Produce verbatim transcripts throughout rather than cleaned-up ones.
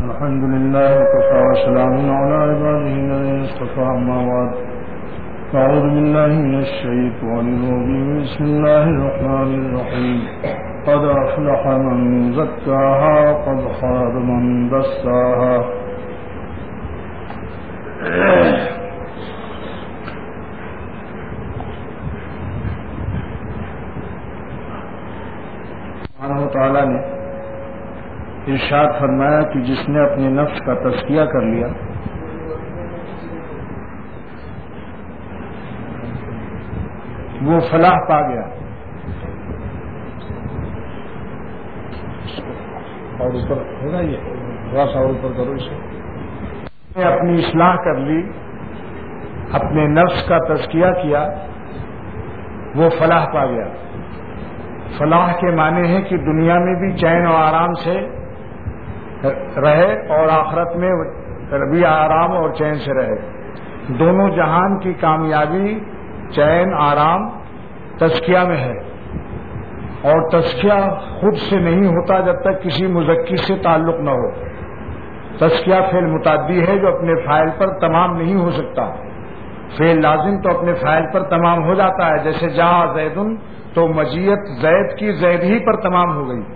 الحمد لله وكفى وسلام على عباده الذين اصطفى أما بعد أعوذ بالله من الشيطان الرجيم بسم الله الرحمن الرحيم قد أفلح من زكاها وقد خاب من دساها سبحانہ تعالیٰ نے ارشاد فرمایا کہ جس نے اپنے نفس کا تزکیہ کر لیا وہ فلاح پا گیا. اور اوپر ہوگا یہ تھوڑا سا اور اوپر کرو اسے. اپنی اصلاح کر لی, اپنے نفس کا تزکیہ کیا, وہ فلاح پا گیا. فلاح کے معنی ہے کہ دنیا میں بھی چین و آرام سے رہے اور آخرت میں بھی آرام اور چین سے رہے. دونوں جہان کی کامیابی چین آرام تزکیہ میں ہے. اور تزکیہ خود سے نہیں ہوتا جب تک کسی مزکی سے تعلق نہ ہو. تزکیہ فعل متعدی ہے جو اپنے فاعل پر تمام نہیں ہو سکتا. فعل لازم تو اپنے فاعل پر تمام ہو جاتا ہے, جیسے جاء زید تو مجیت زید کی زید ہی پر تمام ہو گئی.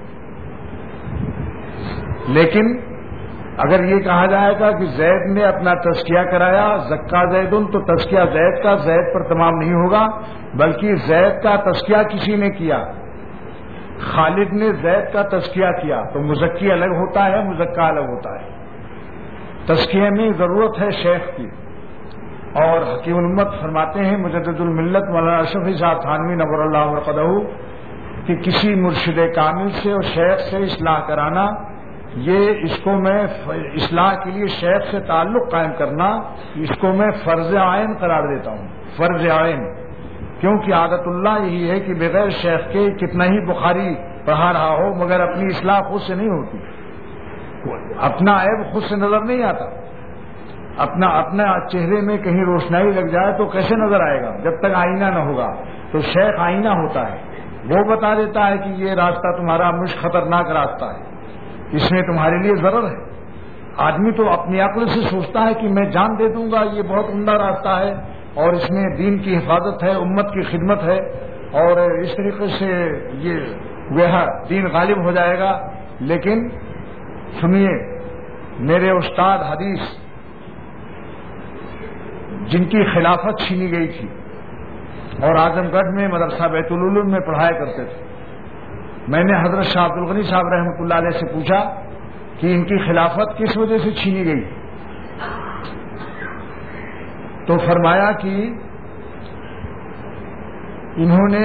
لیکن اگر یہ کہا جائے گا کہ زید نے اپنا تزکیہ کرایا زکا زیدن, تو تزکیہ زید کا زید پر تمام نہیں ہوگا, بلکہ زید کا تزکیہ کسی نے کیا. خالد نے زید کا تزکیہ کیا تو مزکی الگ ہوتا ہے, مزکا الگ ہوتا ہے. تزکیے میں ضرورت ہے شیخ کی. اور حکیم الامت فرماتے ہیں مجدد الملت مولانا اشرف علی صاحب تھانوی نور اللہ مرقدہ کہ کسی مرشد کامل سے اور شیخ سے اصلاح کرانا, یہ اس کو میں اصلاح کے لیے شیخ سے تعلق قائم کرنا, اس کو میں فرض عین قرار دیتا ہوں. فرض عین کیونکہ عادت اللہ یہی ہے کہ بغیر شیخ کے کتنا ہی بخاری پڑھا رہا ہو مگر اپنی اصلاح خود سے نہیں ہوتی. اپنا عیب خود سے نظر نہیں آتا. اپنا اپنے چہرے میں کہیں روشنائی لگ جائے تو کیسے نظر آئے گا جب تک آئینہ نہ ہوگا. تو شیخ آئینہ ہوتا ہے, وہ بتا دیتا ہے کہ یہ راستہ تمہارا مشک خطرناک راستہ ہے, اس میں تمہارے لیے ضرر ہے. آدمی تو اپنی عقل سے سوچتا ہے کہ میں جان دے دوں گا, یہ بہت عمدہ راستہ ہے اور اس میں دین کی حفاظت ہے, امت کی خدمت ہے, اور اس طریقے سے یہ وہ دین غالب ہو جائے گا. لیکن سنیے, میرے استاد حدیث جن کی خلافت چھینی گئی تھی اور اعظم گڑھ میں مدرسہ بیت العلوم میں پڑھایا کرتے تھے, میں نے حضرت شاہ عبد الغنی صاحب رحمۃ اللہ علیہ سے پوچھا کہ ان کی خلافت کس وجہ سے چھینی گئی, تو فرمایا کہ انہوں نے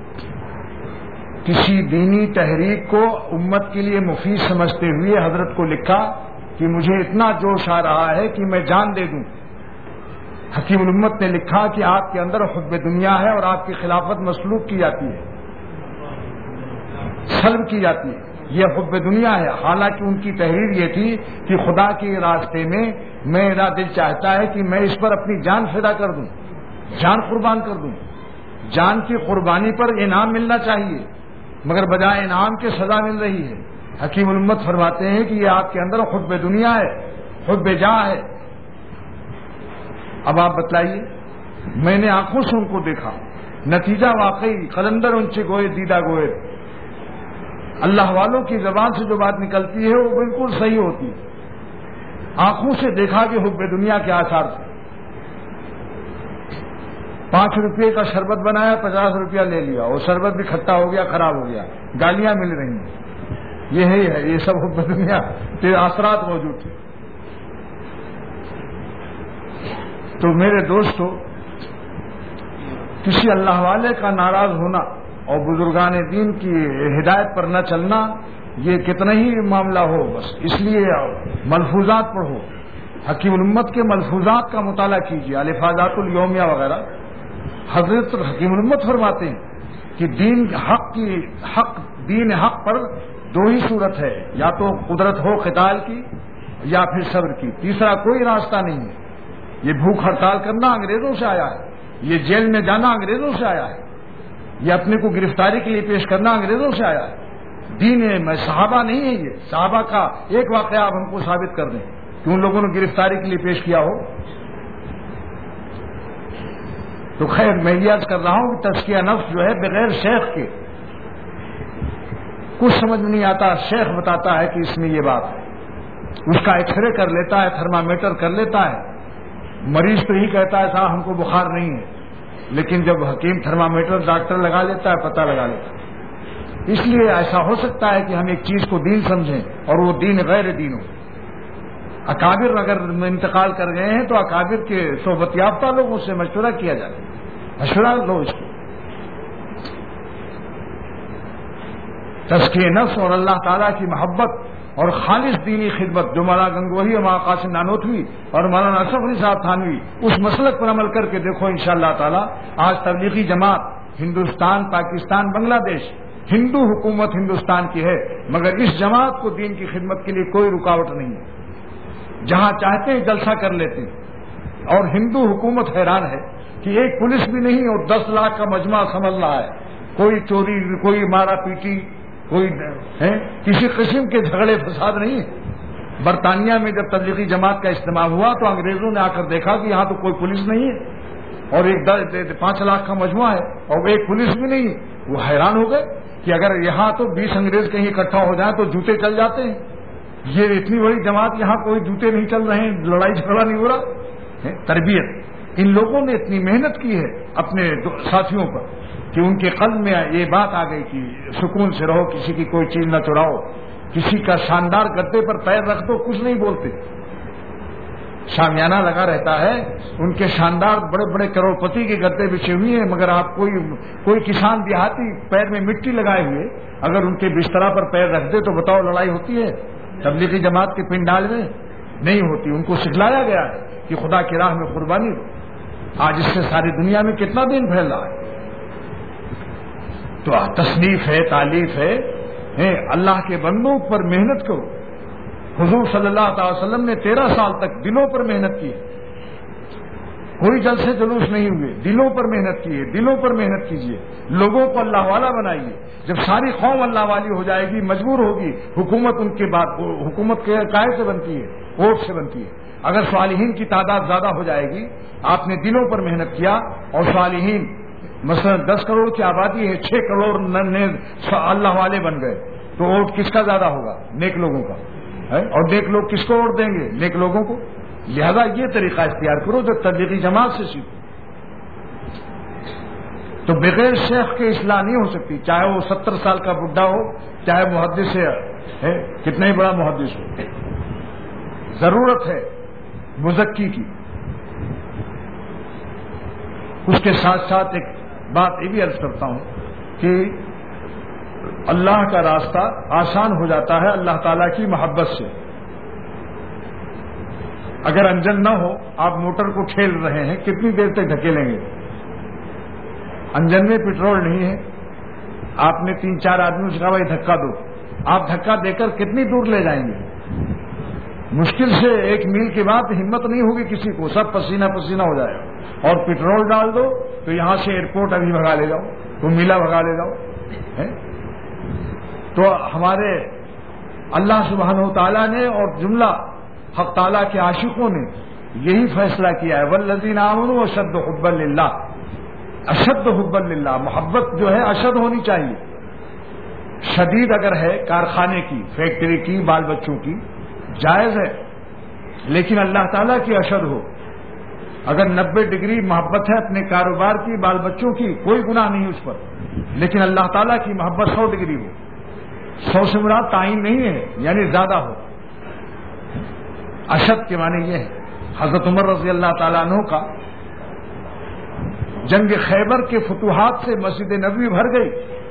کسی دینی تحریک کو امت کے لیے مفید سمجھتے ہوئے حضرت کو لکھا کہ مجھے اتنا جوش آ رہا ہے کہ میں جان دے دوں. حکیم الامت نے لکھا کہ آپ کے اندر حب دنیا ہے اور آپ کی خلافت مسلوب کی جاتی ہے, سلب کی جاتی ہے. یہ حب دنیا ہے. حالانکہ ان کی تحریر یہ تھی کہ خدا کے راستے میں میرا دل چاہتا ہے کہ میں اس پر اپنی جان فدا کر دوں, جان قربان کر دوں. جان کی قربانی پر انعام ملنا چاہیے مگر بجائے انعام کے سزا مل رہی ہے. حکیم الامت فرماتے ہیں کہ یہ آپ کے اندر حب دنیا ہے, حب جاہ ہے. اب آپ بتلائیے, میں نے آنکھوں سے ان کو دیکھا, نتیجہ واقعی قلندر انچے گوئے دیدہ گوئے. اللہ والوں کی زبان سے جو بات نکلتی ہے وہ بالکل صحیح ہوتی ہے. آنکھوں سے دیکھا کہ حب دنیا کے آثار تھے. پانچ روپے کا شربت بنایا, پچاس روپیہ لے لیا, اور شربت بھی کھٹا ہو گیا, خراب ہو گیا, گالیاں مل رہی ہیں. یہ ہے یہ سب حب دنیا کے اثرات موجود تھے. تو میرے دوستو, کسی اللہ والے کا ناراض ہونا اور بزرگان دین کی ہدایت پر نہ چلنا یہ کتنا ہی معاملہ ہو, بس اس لیے ملفوظات پڑھو. حکیم الامت کے ملفوظات کا مطالعہ کیجیے, الفاظات الیومیہ وغیرہ. حضرت حکیم الامت فرماتے ہیں کہ دین حق کی حق دین حق پر دو ہی صورت ہے, یا تو قدرت ہو قتال کی یا پھر صبر کی, تیسرا کوئی راستہ نہیں ہے. یہ بھوک ہڑتال کرنا انگریزوں سے آیا ہے, یہ جیل میں جانا انگریزوں سے آیا ہے, یہ اپنے کو گرفتاری کے لیے پیش کرنا انگریزوں سے آیا ہے. دین میں صحابہ نہیں ہے یہ. صحابہ کا ایک واقعہ آپ ہم کو ثابت کر دیں کہ ان لوگوں نے گرفتاری کے لیے پیش کیا ہو. تو خیر میں یہ عرض کر رہا ہوں کہ تزکیہ نفس جو ہے بغیر شیخ کے کچھ سمجھ میں نہیں آتا. شیخ بتاتا ہے کہ اس میں یہ بات ہے, اس کا ایکس رے کر لیتا ہے, تھرمامیٹر کر لیتا ہے. مریض تو ہی کہتا ہے صاحب ہم کو بخار نہیں ہے, لیکن جب حکیم تھرمامیٹر ڈاکٹر لگا لیتا ہے پتہ لگا لیتا ہے. اس لیے ایسا ہو سکتا ہے کہ ہم ایک چیز کو دین سمجھیں اور وہ دین غیر دین ہو. اکابر اگر انتقال کر گئے ہیں تو اکابر کے صحبت یافتہ لوگوں سے مشورہ کیا جائے, مشورہ لو اس کو. تزکیہ نفس اور اللہ تعالیٰ کی محبت اور خالص دینی خدمت جو مولانا گنگوہی اور مولانا قاسم نانوتوی اور مولانا اشرف علی صاحب تھانوی اس مسلک پر عمل کر کے دیکھو انشاءاللہ تعالیٰ. آج تبلیغی جماعت ہندوستان, پاکستان, بنگلہ دیش, ہندو حکومت ہندوستان کی ہے, مگر اس جماعت کو دین کی خدمت کے لیے کوئی رکاوٹ نہیں ہے. جہاں چاہتے ہیں جلسہ کر لیتے ہیں. اور ہندو حکومت حیران ہے کہ ایک پولیس بھی نہیں اور دس لاکھ کا مجمع سمجھ رہا ہے. کوئی چوری, کوئی مارا پیٹی, کوئی ہے کسی قسم کے جھگڑے فساد نہیں ہے. برطانیہ میں جب تبلیغی جماعت کا اجتماع ہوا تو انگریزوں نے آ کر دیکھا کہ یہاں تو کوئی پولیس نہیں ہے اور ایک پانچ لاکھ کا مجموعہ ہے اور ایک پولیس بھی نہیں ہے. وہ حیران ہو گئے کہ اگر یہاں تو بیس انگریز کہیں اکٹھا ہو جائیں تو جوتے چل جاتے ہیں, یہ اتنی بڑی جماعت یہاں کوئی جوتے نہیں چل رہے ہیں, لڑائی جھگڑا نہیں ہو رہا. تربیت ان لوگوں نے اتنی محنت کی ہے اپنے ساتھیوں پر کہ ان کے قلب میں یہ بات آ گئی کہ سکون سے رہو, کسی کی کوئی چیز نہ چڑھاؤ, کسی کا شاندار گدے پر پیر رکھ دو, کچھ نہیں بولتے. شامیانہ لگا رہتا ہے, ان کے شاندار بڑے بڑے کروڑ پتی کے گدے بچھے ہوئے ہیں, مگر آپ کوئی کوئی کسان دیہاتی پیر میں مٹی لگائے ہوئے اگر ان کے بستر پر پیر رکھ دے تو بتاؤ لڑائی ہوتی ہے؟ تبلیغی جماعت کے پنڈال میں نہیں ہوتی. ان کو سکھلایا گیا ہے کہ خدا کی راہ میں قربانی ہو. آج اس سے ساری دنیا میں کتنا دین پھیل رہا ہے. تو تصنیف ہے, تالیف ہے, اللہ کے بندوں پر محنت کرو. حضور صلی اللہ تعالی وسلم نے تیرہ سال تک دلوں پر محنت کی, کوئی جلسے جلوس نہیں ہوئے, دلوں پر محنت کی ہے. دلوں پر محنت کیجیے, لوگوں کو اللہ والا بنائیے. جب ساری قوم اللہ والی ہو جائے گی, مجبور ہوگی, حکومت ان کے بعد حکومت کے قائد سے بنتی ہے, ووٹ سے بنتی ہے. اگر صالحین کی تعداد زیادہ ہو جائے گی, آپ نے دلوں پر محنت کیا اور صالحین مثلا دس کروڑ کی آبادی ہے, چھ کروڑ اللہ والے بن گئے, تو ووٹ کس کا زیادہ ہوگا؟ نیک لوگوں کا. اور نیک لوگ کس کو ووٹ دیں گے؟ نیک لوگوں کو. لہذا یہ طریقہ اختیار کرو جو تبلیغی جماعت سے سیکھو. تو بغیر شیخ کے اصلاح نہیں ہو سکتی, چاہے وہ ستر سال کا بڈھا ہو, چاہے محدث ہے کتنا ہی بڑا محدث ہو. ضرورت ہے مزکی کی. اس کے ساتھ ساتھ ایک بات یہ بھی عرض کرتا ہوں کہ اللہ کا راستہ آسان ہو جاتا ہے اللہ تعالیٰ کی محبت سے. اگر انجن نہ ہو, آپ موٹر کو کھیل رہے ہیں, کتنی دیر تک دھکیلیں گے؟ انجن میں پٹرول نہیں ہے, آپ نے تین چار آدمیوں سے کہا بھائی دھکا دو, آپ دھکا دے کر کتنی دور لے جائیں گے؟ مشکل سے ایک میل کے بعد ہمت نہیں ہوگی کسی کو, سب پسینہ پسینہ ہو جائے گا. اور پٹرول ڈال دو تو یہاں سے ایئرپورٹ ابھی بھگا لے جاؤ, تو میلا بھگا لے جاؤ. تو ہمارے اللہ سبحانہ و تعالیٰ نے اور جملہ حق تعالیٰ کے عاشقوں نے یہی فیصلہ کیا ہے, والذین آمنوا اشد حبا للہ. اشد حبا للہ, محبت جو ہے اشد ہونی چاہیے. شدید اگر ہے کارخانے کی, فیکٹری کی, بال بچوں کی, جائز ہے, لیکن اللہ تعالیٰ کی اشد ہو. اگر نبے ڈگری محبت ہے اپنے کاروبار کی, بال بچوں کی, کوئی گناہ نہیں اس پر, لیکن اللہ تعالیٰ کی محبت سو ڈگری ہو. سو سے مراد تعین نہیں ہے, یعنی زیادہ ہو. اشد کے معنی یہ ہے. حضرت عمر رضی اللہ تعالیٰ عنہ کا جنگ خیبر کے فتوحات سے مسجد نبوی بھر گئی.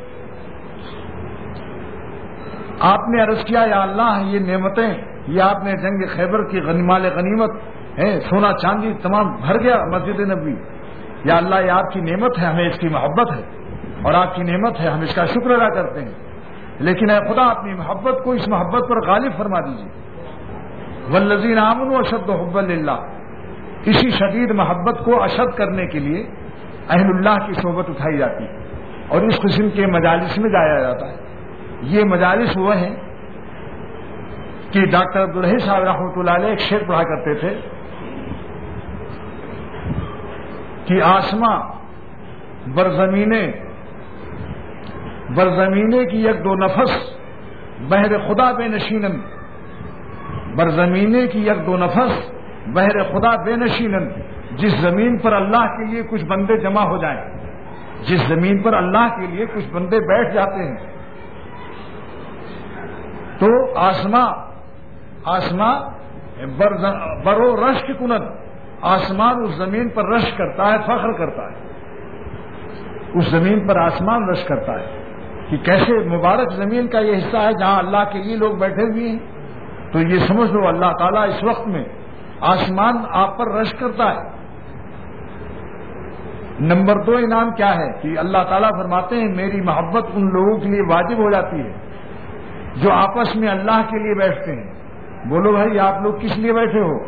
آپ نے عرض کیا یا اللہ یہ نعمتیں, یہ آپ نے جنگ خیبر کی غنیمت غنیمت ہے, سونا چاندی تمام بھر گیا مسجد نبوی, یا اللہ یہ آپ کی نعمت ہے, ہمیں اس کی محبت ہے, اور آپ کی نعمت ہے, ہم اس کا شکر ادا کرتے ہیں, لیکن اے خدا اپنی محبت کو اس محبت پر غالب فرما دیجیے. والذین آمنوا اشد حبا للہ. اسی شدید محبت کو اشد کرنے کے لیے اہل اللہ کی صحبت اٹھائی جاتی ہے اور اس قسم کے مجالس میں جایا جاتا ہے. یہ مجالس وہ ہیں کہ ڈاکٹر عبدالحی صاحب رحمۃ اللہ علیہ ایک شعر پڑھا کرتے تھے کہ آسماں برزمینے برزمینے کی یک دو نفس بحر خدا بے نشینن، برزمینے کی یک دو نفس بحر خدا بے نشینن، جس زمین پر اللہ کے لیے کچھ بندے جمع ہو جائیں، جس زمین پر اللہ کے لیے کچھ بندے بیٹھ جاتے ہیں، تو آسماں آسماں برو رشک کنن، آسمان اس زمین پر رشک کرتا ہے، فخر کرتا ہے، اس زمین پر آسمان رشک کرتا ہے کہ کیسے مبارک زمین کا یہ حصہ ہے جہاں اللہ کے لیے لوگ بیٹھے ہوئے ہیں. تو یہ سمجھ لو اللہ تعالیٰ اس وقت میں آسمان آپ پر رشک کرتا ہے. نمبر دو انعام کیا ہے کہ اللہ تعالیٰ فرماتے ہیں میری محبت ان لوگوں کے لیے واجب ہو جاتی ہے جو آپس میں اللہ کے لیے بیٹھتے ہیں. بولو بھائی آپ لوگ کس لیے بیٹھے ہو؟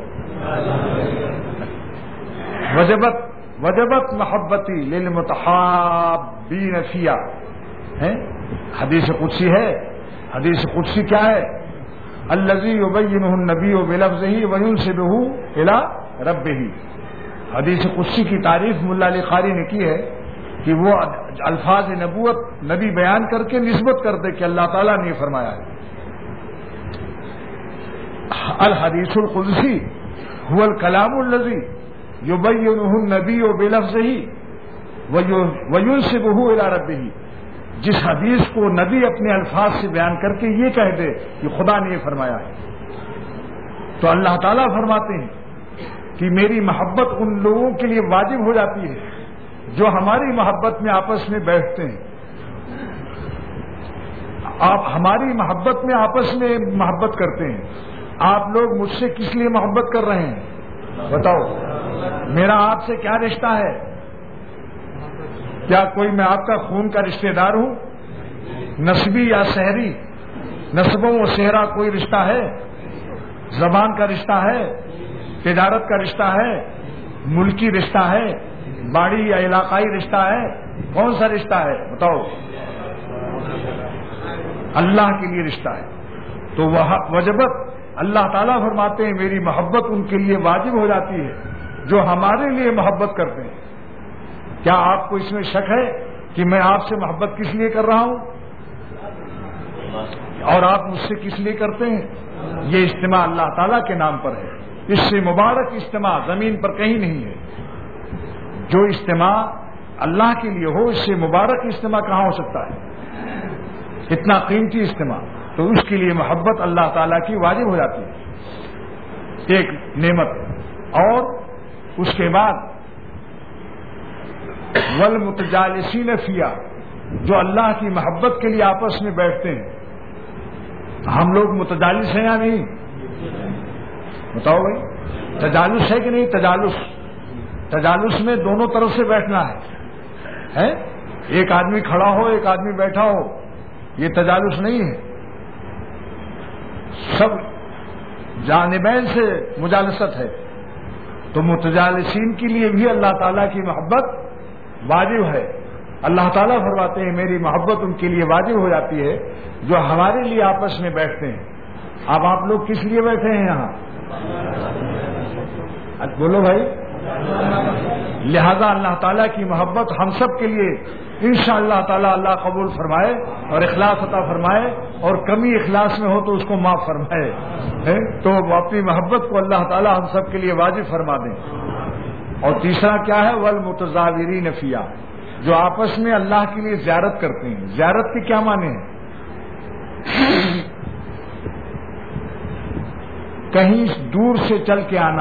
وجبت وجبت محبتی للمتحابین فیہ ہے. حدیث قدسی ہے. حدیث قدسی کیا ہے؟ الذی یبینہ النبی بلفظہ وینسبہ الی ربہ. حدیث قدسی کی تعریف ملا علی قاری نے کی ہے کہ وہ الفاظ نبوت نبی بیان کر کے نسبت کر دے کہ اللہ تعالیٰ نے یہ فرمایا ہے. الحدیث القدسی هو الکلام الذی یبینہ النبی بلفظہ وینسبہ الی ربہ. جس حدیث کو نبی اپنے الفاظ سے بیان کر کے یہ کہہ دے کہ خدا نے یہ فرمایا ہے. تو اللہ تعالیٰ فرماتے ہیں کہ میری محبت ان لوگوں کے لیے واجب ہو جاتی ہے جو ہماری محبت میں آپس میں بیٹھتے ہیں. آپ ہماری محبت میں آپس میں محبت کرتے ہیں. آپ لوگ مجھ سے کس لیے محبت کر رہے ہیں بتاؤ؟ میرا آپ سے کیا رشتہ ہے؟ کیا کوئی میں آپ کا خون کا رشتہ دار ہوں؟ نسبی یا شہری؟ نسبوں و صحرا کوئی رشتہ ہے؟ زبان کا رشتہ ہے؟ تجارت کا رشتہ ہے؟ ملکی رشتہ ہے؟ باڑی یا علاقائی رشتہ ہے؟ کون سا رشتہ ہے بتاؤ؟ اللہ کے لیے رشتہ ہے. تو وہ وجبت اللہ تعالیٰ فرماتے ہیں میری محبت ان کے لیے واجب ہو جاتی ہے جو ہمارے لیے محبت کرتے ہیں. کیا آپ کو اس میں شک ہے کہ میں آپ سے محبت کس لیے کر رہا ہوں اور آپ مجھ سے کس لیے کرتے ہیں؟ یہ اجتماع اللہ تعالیٰ کے نام پر ہے. اس سے مبارک اجتماع زمین پر کہیں نہیں ہے. جو اجتماع اللہ کے لیے ہو اس سے مبارک اجتماع کہاں ہو سکتا ہے؟ اتنا قیمتی اجتماع. تو اس کے لیے محبت اللہ تعالیٰ کی واجب ہو جاتی ہے. ایک نعمت. اور اس کے بعد والمتجالسین فیہا، جو اللہ کی محبت کے لیے آپس میں بیٹھتے ہیں. ہم لوگ متجالس ہیں یا نہیں؟ بتاؤ بھائی. تجالس ہے کہ نہیں؟ تجالس تجالس میں دونوں طرف سے بیٹھنا ہے. ایک آدمی کھڑا ہو ایک آدمی بیٹھا ہو، یہ تجالس نہیں ہے. سب جانبین سے مجالست ہے. تو متجالسین کے لیے بھی اللہ تعالیٰ کی محبت واجب ہے. اللہ تعالیٰ فرماتے ہیں میری محبت ان کے لیے واجب ہو جاتی ہے جو ہمارے لیے آپس میں بیٹھتے ہیں. اب آپ لوگ کس لیے بیٹھے ہیں یہاں؟ بولو بھائی. لہذا اللہ تعالیٰ کی محبت ہم سب کے لیے انشاءاللہ تعالیٰ اللہ قبول فرمائے اور اخلاص عطا فرمائے، اور کمی اخلاص میں ہو تو اس کو معاف فرمائے. تو اپنی محبت کو اللہ تعالیٰ ہم سب کے لیے واجب فرما دیں. اور تیسرا کیا ہے؟ والمتزاورین فیہا، جو آپس میں اللہ کے لیے زیارت کرتے ہیں. زیارت کے کیا معنی ہیں؟ کہیں دور سے چل کے آنا،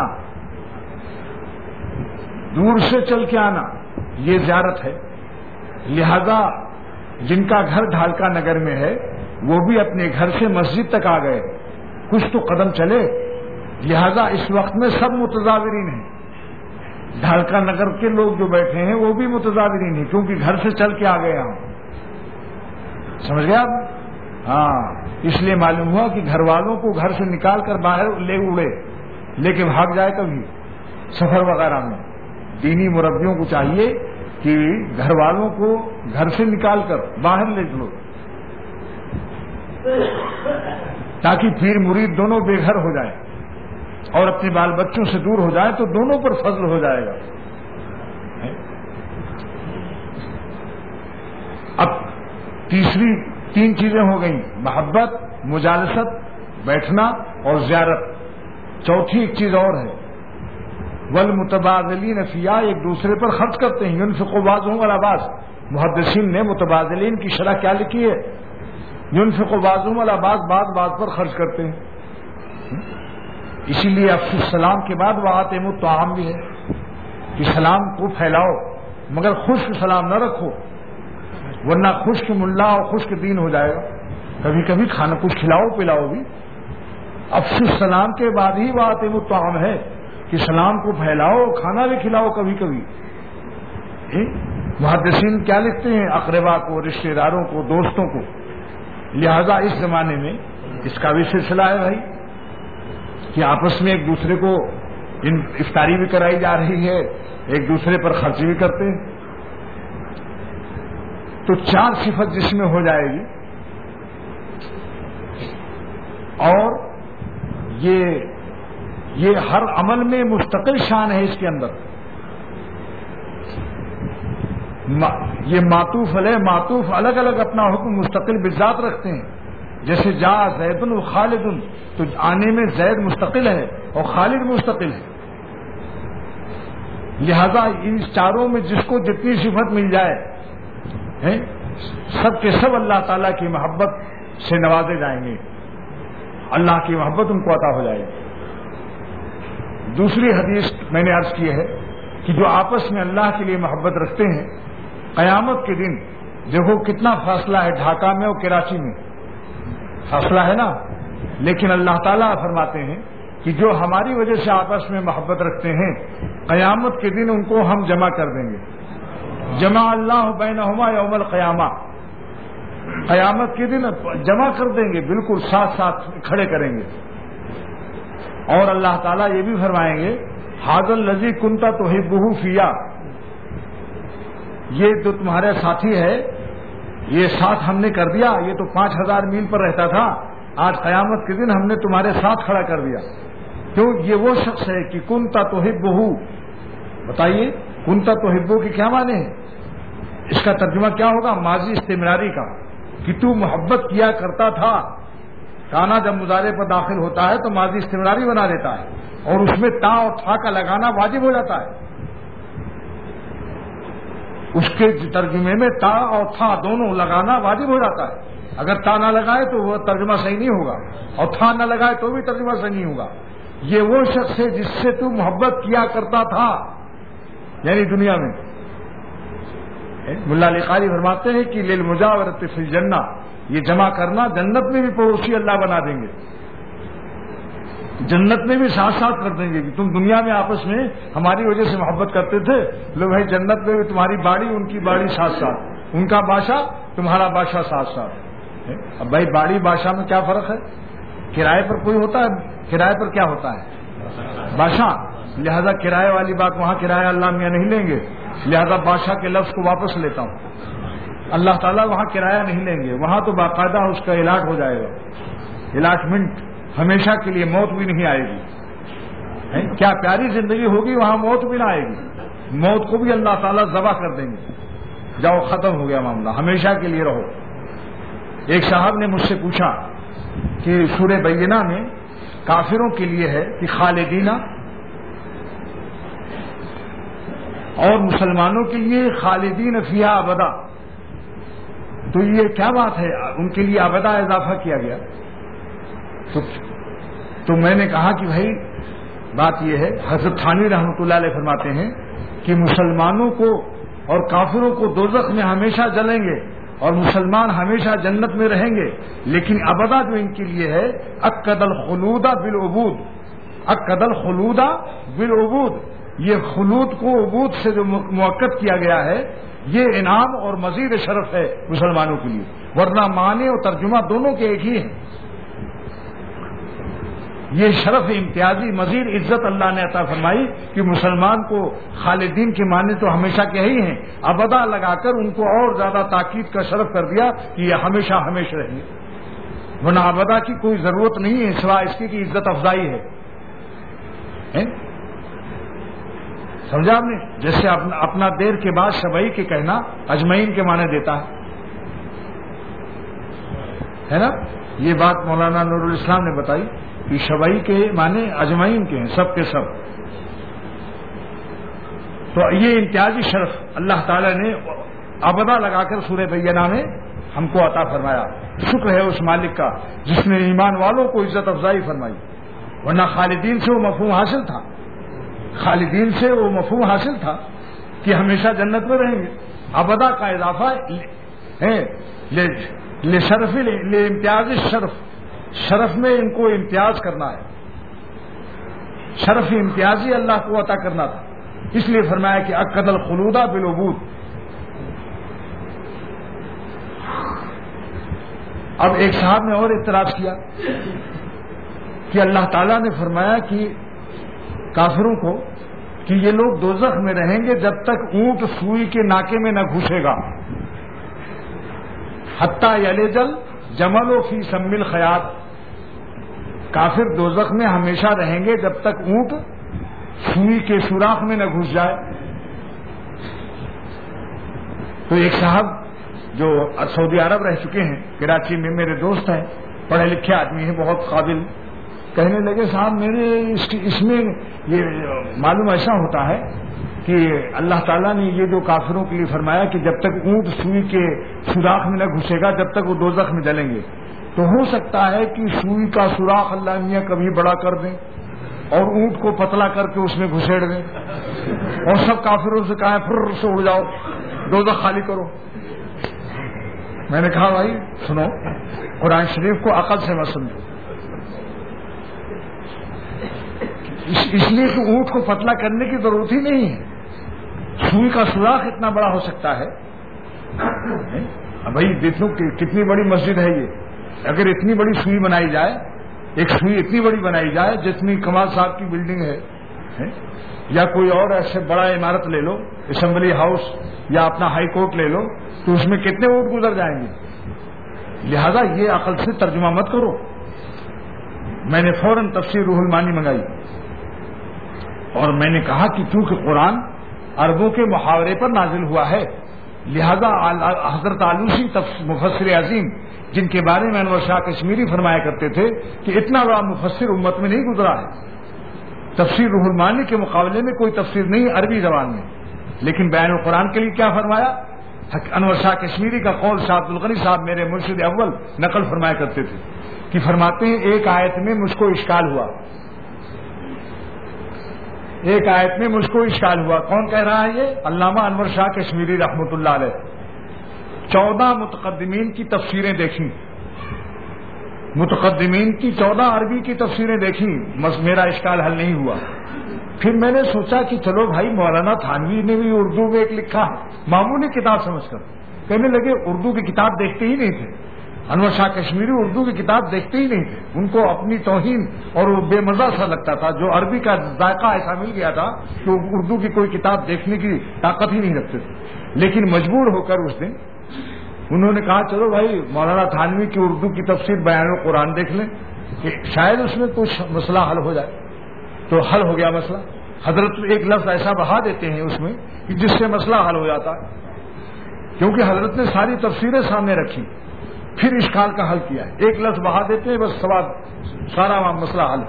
دور سے چل کے آنا یہ زیارت ہے. لہذا جن کا گھر ڈھالکا نگر میں ہے وہ بھی اپنے گھر سے مسجد تک آ گئے، کچھ تو قدم چلے. لہذا اس وقت میں سب متزاورین ہیں. ڈھالکا نگر کے لوگ جو بیٹھے ہیں وہ بھی متزاورین ہیں کیونکہ گھر سے چل کے آ گئے ہم. سمجھ گئے آپ؟ ہاں. اس لیے معلوم ہوا کہ گھر والوں کو گھر سے نکال کر باہر لے اڑے لیکن بھاگ جائے کبھی سفر وغیرہ میں. دینی مربیوں کو چاہیے کہ گھر والوں کو گھر سے نکال کر باہر لے چلو. تاکہ پیر مرید دونوں بے گھر ہو جائیں اور اپنے بال بچوں سے دور ہو جائیں تو دونوں پر فضل ہو جائے گا. اب تیسری تین چیزیں ہو گئیں، محبت، مجالست، بیٹھنا اور زیارت. چوتھی ایک چیز اور ہے، والمتبادلین فیہا، ایک دوسرے پر خرچ کرتے ہیں. ينفق بعضهم علی بعض، محدثین نے متبادلین کی شرح کیا لکھی ہے؟ ينفق بعضهم علی بعض، بعض بعض پر خرچ کرتے ہیں. اسی لیے افشوا السلام کے بعد وآتموا الطعام بھی ہے کہ سلام کو پھیلاؤ مگر خشک سلام نہ رکھو، ورنہ خشک ملا اور خشک دین ہو جائے گا. کبھی کبھی کھانا کچھ کھلاؤ پلاؤ بھی. افشوا السلام کے بعد ہی وآتموا الطعام ہے کہ سلام کو پھیلاؤ، کھانا بھی کھلاؤ کبھی کبھی. محدثین کیا لکھتے ہیں؟ اقربا کو، رشتہ داروں کو، دوستوں کو. لہذا اس زمانے میں اس کا بھی سلسلہ ہے بھائی کہ آپس میں ایک دوسرے کو افطاری بھی کرائی جا رہی ہے، ایک دوسرے پر خرچ بھی کرتے ہیں. تو چار صفت جس میں ہو جائے گی، اور یہ یہ ہر عمل میں مستقل شان ہے اس کے اندر. یہ معطوف علیہ معطوف الگ الگ اپنا حکم مستقل بذات رکھتے ہیں. جیسے جا زید و خالد، تو آنے میں زید مستقل ہے اور خالد مستقل ہے. لہذا ان چاروں میں جس کو جتنی صفت مل جائے سب کے سب اللہ تعالیٰ کی محبت سے نوازے جائیں گے، اللہ کی محبت ان کو عطا ہو جائے گی. دوسری حدیث میں نے عرض کی ہے کہ جو آپس میں اللہ کے لیے محبت رکھتے ہیں، قیامت کے دن دیکھو کتنا فاصلہ ہے ڈھاکہ میں اور کراچی میں، فاصلہ ہے نا، لیکن اللہ تعالیٰ فرماتے ہیں کہ جو ہماری وجہ سے آپس میں محبت رکھتے ہیں، قیامت کے دن ان کو ہم جمع کر دیں گے. جمع اللہ بینہما یوم القیامہ، قیامت کے دن جمع کر دیں گے، بالکل ساتھ ساتھ کھڑے کریں گے. اور اللہ تعالیٰ یہ بھی فرمائیں گے ھذا الذی کنت تحبہ فیہ، یہ جو تمہارا ساتھی ہے یہ ساتھ ہم نے کر دیا، یہ تو پانچ ہزار میل پر رہتا تھا، آج قیامت کے دن ہم نے تمہارے ساتھ کھڑا کر دیا. کیوں؟ یہ وہ شخص ہے کہ کنت تحبہ. بتائیے کنت تحبہ کے کیا معنی ہے؟ اس کا ترجمہ کیا ہوگا؟ ماضی استمراری کا، کہ تو محبت کیا کرتا تھا. کانا جب مضارع پر داخل ہوتا ہے تو ماضی استمراری بنا دیتا ہے، اور اس میں تا اور تھا کا لگانا واجب ہو جاتا ہے. اس کے ترجمے میں تا اور تھا دونوں لگانا واجب ہو جاتا ہے. اگر تا نہ لگائے تو وہ ترجمہ صحیح نہیں ہوگا، اور تھا نہ لگائے تو بھی ترجمہ صحیح نہیں ہوگا. یہ وہ شخص ہے جس سے تو محبت کیا کرتا تھا، یعنی دنیا میں. ملا علی قاری فرماتے ہیں کہ للمجاورۃ فی الجنہ، یہ جمع کرنا جنت میں بھی پڑوسی اللہ بنا دیں گے، جنت میں بھی ساتھ ساتھ کر دیں گے. کہ تم دنیا میں آپس میں ہماری وجہ سے محبت کرتے تھے، لو بھائی جنت میں بھی تمہاری باڑی ان کی باڑی ساتھ ساتھ، ان کا بادشاہ تمہارا بادشاہ ساتھ ساتھ. اب بھائی باڑی بادشاہ میں کیا فرق ہے؟ کرائے پر کوئی ہوتا ہے، کرائے پر کیا ہوتا ہے؟ بادشاہ. لہذا کرائے والی بات وہاں کرایہ اللہ میاں نہیں لیں گے، لہذا بادشاہ کے لفظ کو واپس لیتا ہوں. اللہ تعالیٰ وہاں کرایہ نہیں لیں گے، وہاں تو باقاعدہ اس کا الاٹ ہو جائے گا، الاٹمنٹ. ہمیشہ کے لیے موت بھی نہیں آئے گی. کیا پیاری زندگی ہوگی، وہاں موت بھی نہ آئے گی. موت کو بھی اللہ تعالیٰ ذبح کر دیں گے، جاؤ ختم ہو گیا معاملہ، ہمیشہ کے لیے رہو. ایک صاحب نے مجھ سے پوچھا کہ سورہ بینہ میں کافروں کے لیے ہے کہ خالدینہ، اور مسلمانوں کے لیے خالدین فیہا ابدا، تو یہ کیا بات ہے؟ ان کے لیے ابدا اضافہ کیا گیا. تو تو میں نے کہا کہ بھائی بات یہ ہے، حضرت تھانوی رحمۃ اللہ علیہ فرماتے ہیں کہ مسلمانوں کو اور کافروں کو دوزخ میں ہمیشہ جلیں گے اور مسلمان ہمیشہ جنت میں رہیں گے، لیکن ابدا جو ان کے لیے ہے اکد الخلود بالعبود، اکد الخلود بالعبود، یہ خلود کو عبود سے جو موقت کیا گیا ہے، یہ انعام اور مزید شرف ہے مسلمانوں کے لیے. ورنہ معنی اور ترجمہ دونوں کے ایک ہی ہیں. یہ شرف امتیازی مزید عزت اللہ نے عطا فرمائی کہ مسلمان کو خالدین کے معنی تو ہمیشہ کے ہی ہیں، ابدا لگا کر ان کو اور زیادہ تاکید کا شرف کر دیا کہ یہ ہمیشہ ہمیشہ رہیں گے. ورنہ ابدا کی کوئی ضرورت نہیں ہے سوائے اس کی کہ عزت افزائی ہے. سمجھا آپ نے؟ جیسے اپنا دیر کے بعد شبئی کے کہنا اجمعین کے معنی دیتا ہے ہے نا. یہ بات مولانا نور الاسلام نے بتائی کہ شبئی کے معنی اجمعین کے ہیں، سب کے سب. تو یہ امتیازی شرف اللہ تعالی نے ابدا لگا کر سورہ بینہ میں ہم کو عطا فرمایا. شکر ہے اس مالک کا جس نے ایمان والوں کو عزت افزائی فرمائی، ورنہ خالدین سے وہ مفہوم حاصل تھا خالدین سے وہ مفہوم حاصل تھا کہ ہمیشہ جنت میں رہیں گے. ابدا کا اضافہ ہے لشرف امتیاز شرف، شرف میں ان کو امتیاز کرنا ہے، شرف امتیازی اللہ کو عطا کرنا تھا. اس لیے فرمایا کہ اکد الخلودہ بالعبود. اب ایک صاحب نے اور اعتراض کیا کہ اللہ تعالیٰ نے فرمایا کہ کافروں کو کہ یہ لوگ دوزخ میں رہیں گے جب تک اونٹ سوئی کے ناکے میں نہ گھسے گا. حتی یلجل جمل و فی سم الخیاط. کافر دوزخ میں ہمیشہ رہیں گے جب تک اونٹ سوئی کے سوراخ میں نہ گھس جائے. تو ایک صاحب جو سعودی عرب رہ چکے ہیں، کراچی میں میرے دوست ہیں، پڑھے لکھے آدمی ہیں، بہت قابل، کہنے لگے صاحب میرے اس میں یہ معلوم ایسا ہوتا ہے کہ اللہ تعالیٰ نے یہ جو کافروں کے لیے فرمایا کہ جب تک اونٹ سوئی کے سوراخ میں نہ گھسے گا جب تک وہ دوزخ میں جلیں گے، تو ہو سکتا ہے کہ سوئی کا سوراخ اللہ میاں کبھی بڑا کر دیں اور اونٹ کو پتلا کر کے اس میں گھسیڑ دیں اور سب کافروں سے کہیں پھر سے اڑ جاؤ، دوزخ خالی کرو. میں نے کہا بھائی سنو، قرآن شریف کو عقل سے مت سمجھو. اس لیے کہ اونٹ کو پتلا کرنے کی ضرورت ہی نہیں ہے. سوئی کا سوراخ اتنا بڑا ہو سکتا ہے. بھائی دیکھو کتنی بڑی مسجد ہے یہ، اگر اتنی بڑی سوئی بنائی جائے، ایک سوئی اتنی بڑی بنائی جائے جتنی کمال صاحب کی بلڈنگ ہے، یا کوئی اور ایسے بڑا عمارت لے لو، اسمبلی ہاؤس یا اپنا ہائی کورٹ لے لو، تو اس میں کتنے اونٹ گزر جائیں گے. لہذا یہ عقل سے ترجمہ مت کرو. میں نے فوراً تفسیر روح المانی منگائی اور میں نے کہا کہ چونکہ قرآن عربوں کے محاورے پر نازل ہوا ہے، لہذا حضرت آلوسی مفسر عظیم جن کے بارے میں انور شاہ کشمیری فرمایا کرتے تھے کہ اتنا بڑا مفسر امت میں نہیں گزرا ہے. تفسیر روح المانی کے مقابلے میں کوئی تفسیر نہیں عربی زبان میں. لیکن بیان القرآن کے لیے کیا فرمایا؟ انور شاہ کشمیری کا قول شاہ عبد الغنی صاحب میرے مرشد اول نقل فرمایا کرتے تھے کہ فرماتے ہیں ایک آیت میں مجھ کو اشکال ہوا ایک آیت میں مجھ کو اشکال ہوا کون کہہ رہا ہے یہ؟ علامہ انور شاہ کشمیری رحمۃ اللہ علیہ. چودہ متقدمین کی تفسیریں دیکھیں، متقدمین کی چودہ عربی کی تفسیریں دیکھیں، میرا اشکال حل نہیں ہوا. پھر میں نے سوچا کہ چلو بھائی مولانا تھانوی نے بھی اردو میں ایک لکھا ہے، معمولی کتاب سمجھ کر کہنے لگے اردو کی کتاب دیکھتے ہی نہیں تھے. انور شاہ کشمیری اردو کی کتاب دیکھتے ہی نہیں تھے، ان کو اپنی توہین اور وہ بے مزہ سا لگتا تھا. جو عربی کا ذائقہ ایسا مل گیا تھا کہ وہ اردو کی کوئی کتاب دیکھنے کی طاقت ہی نہیں رکھتے تھے. لیکن مجبور ہو کر اس دن انہوں نے کہا چلو بھائی مولانا تھانوی کی اردو کی تفسیر بیان القرآن دیکھ لیں کہ شاید اس میں کچھ مسئلہ حل ہو جائے. تو حل ہو گیا مسئلہ. حضرت ایک لفظ ایسا بہا دیتے ہیں اس میں کہ جس سے مسئلہ حل ہو جاتا ہے، کیونکہ حضرت نے ساری تفسیریں سامنے رکھی پھر اشکال کا حل کیا ہے. ایک لفظ بہا دیتے ہیں بس سوال سارا مسئلہ حل.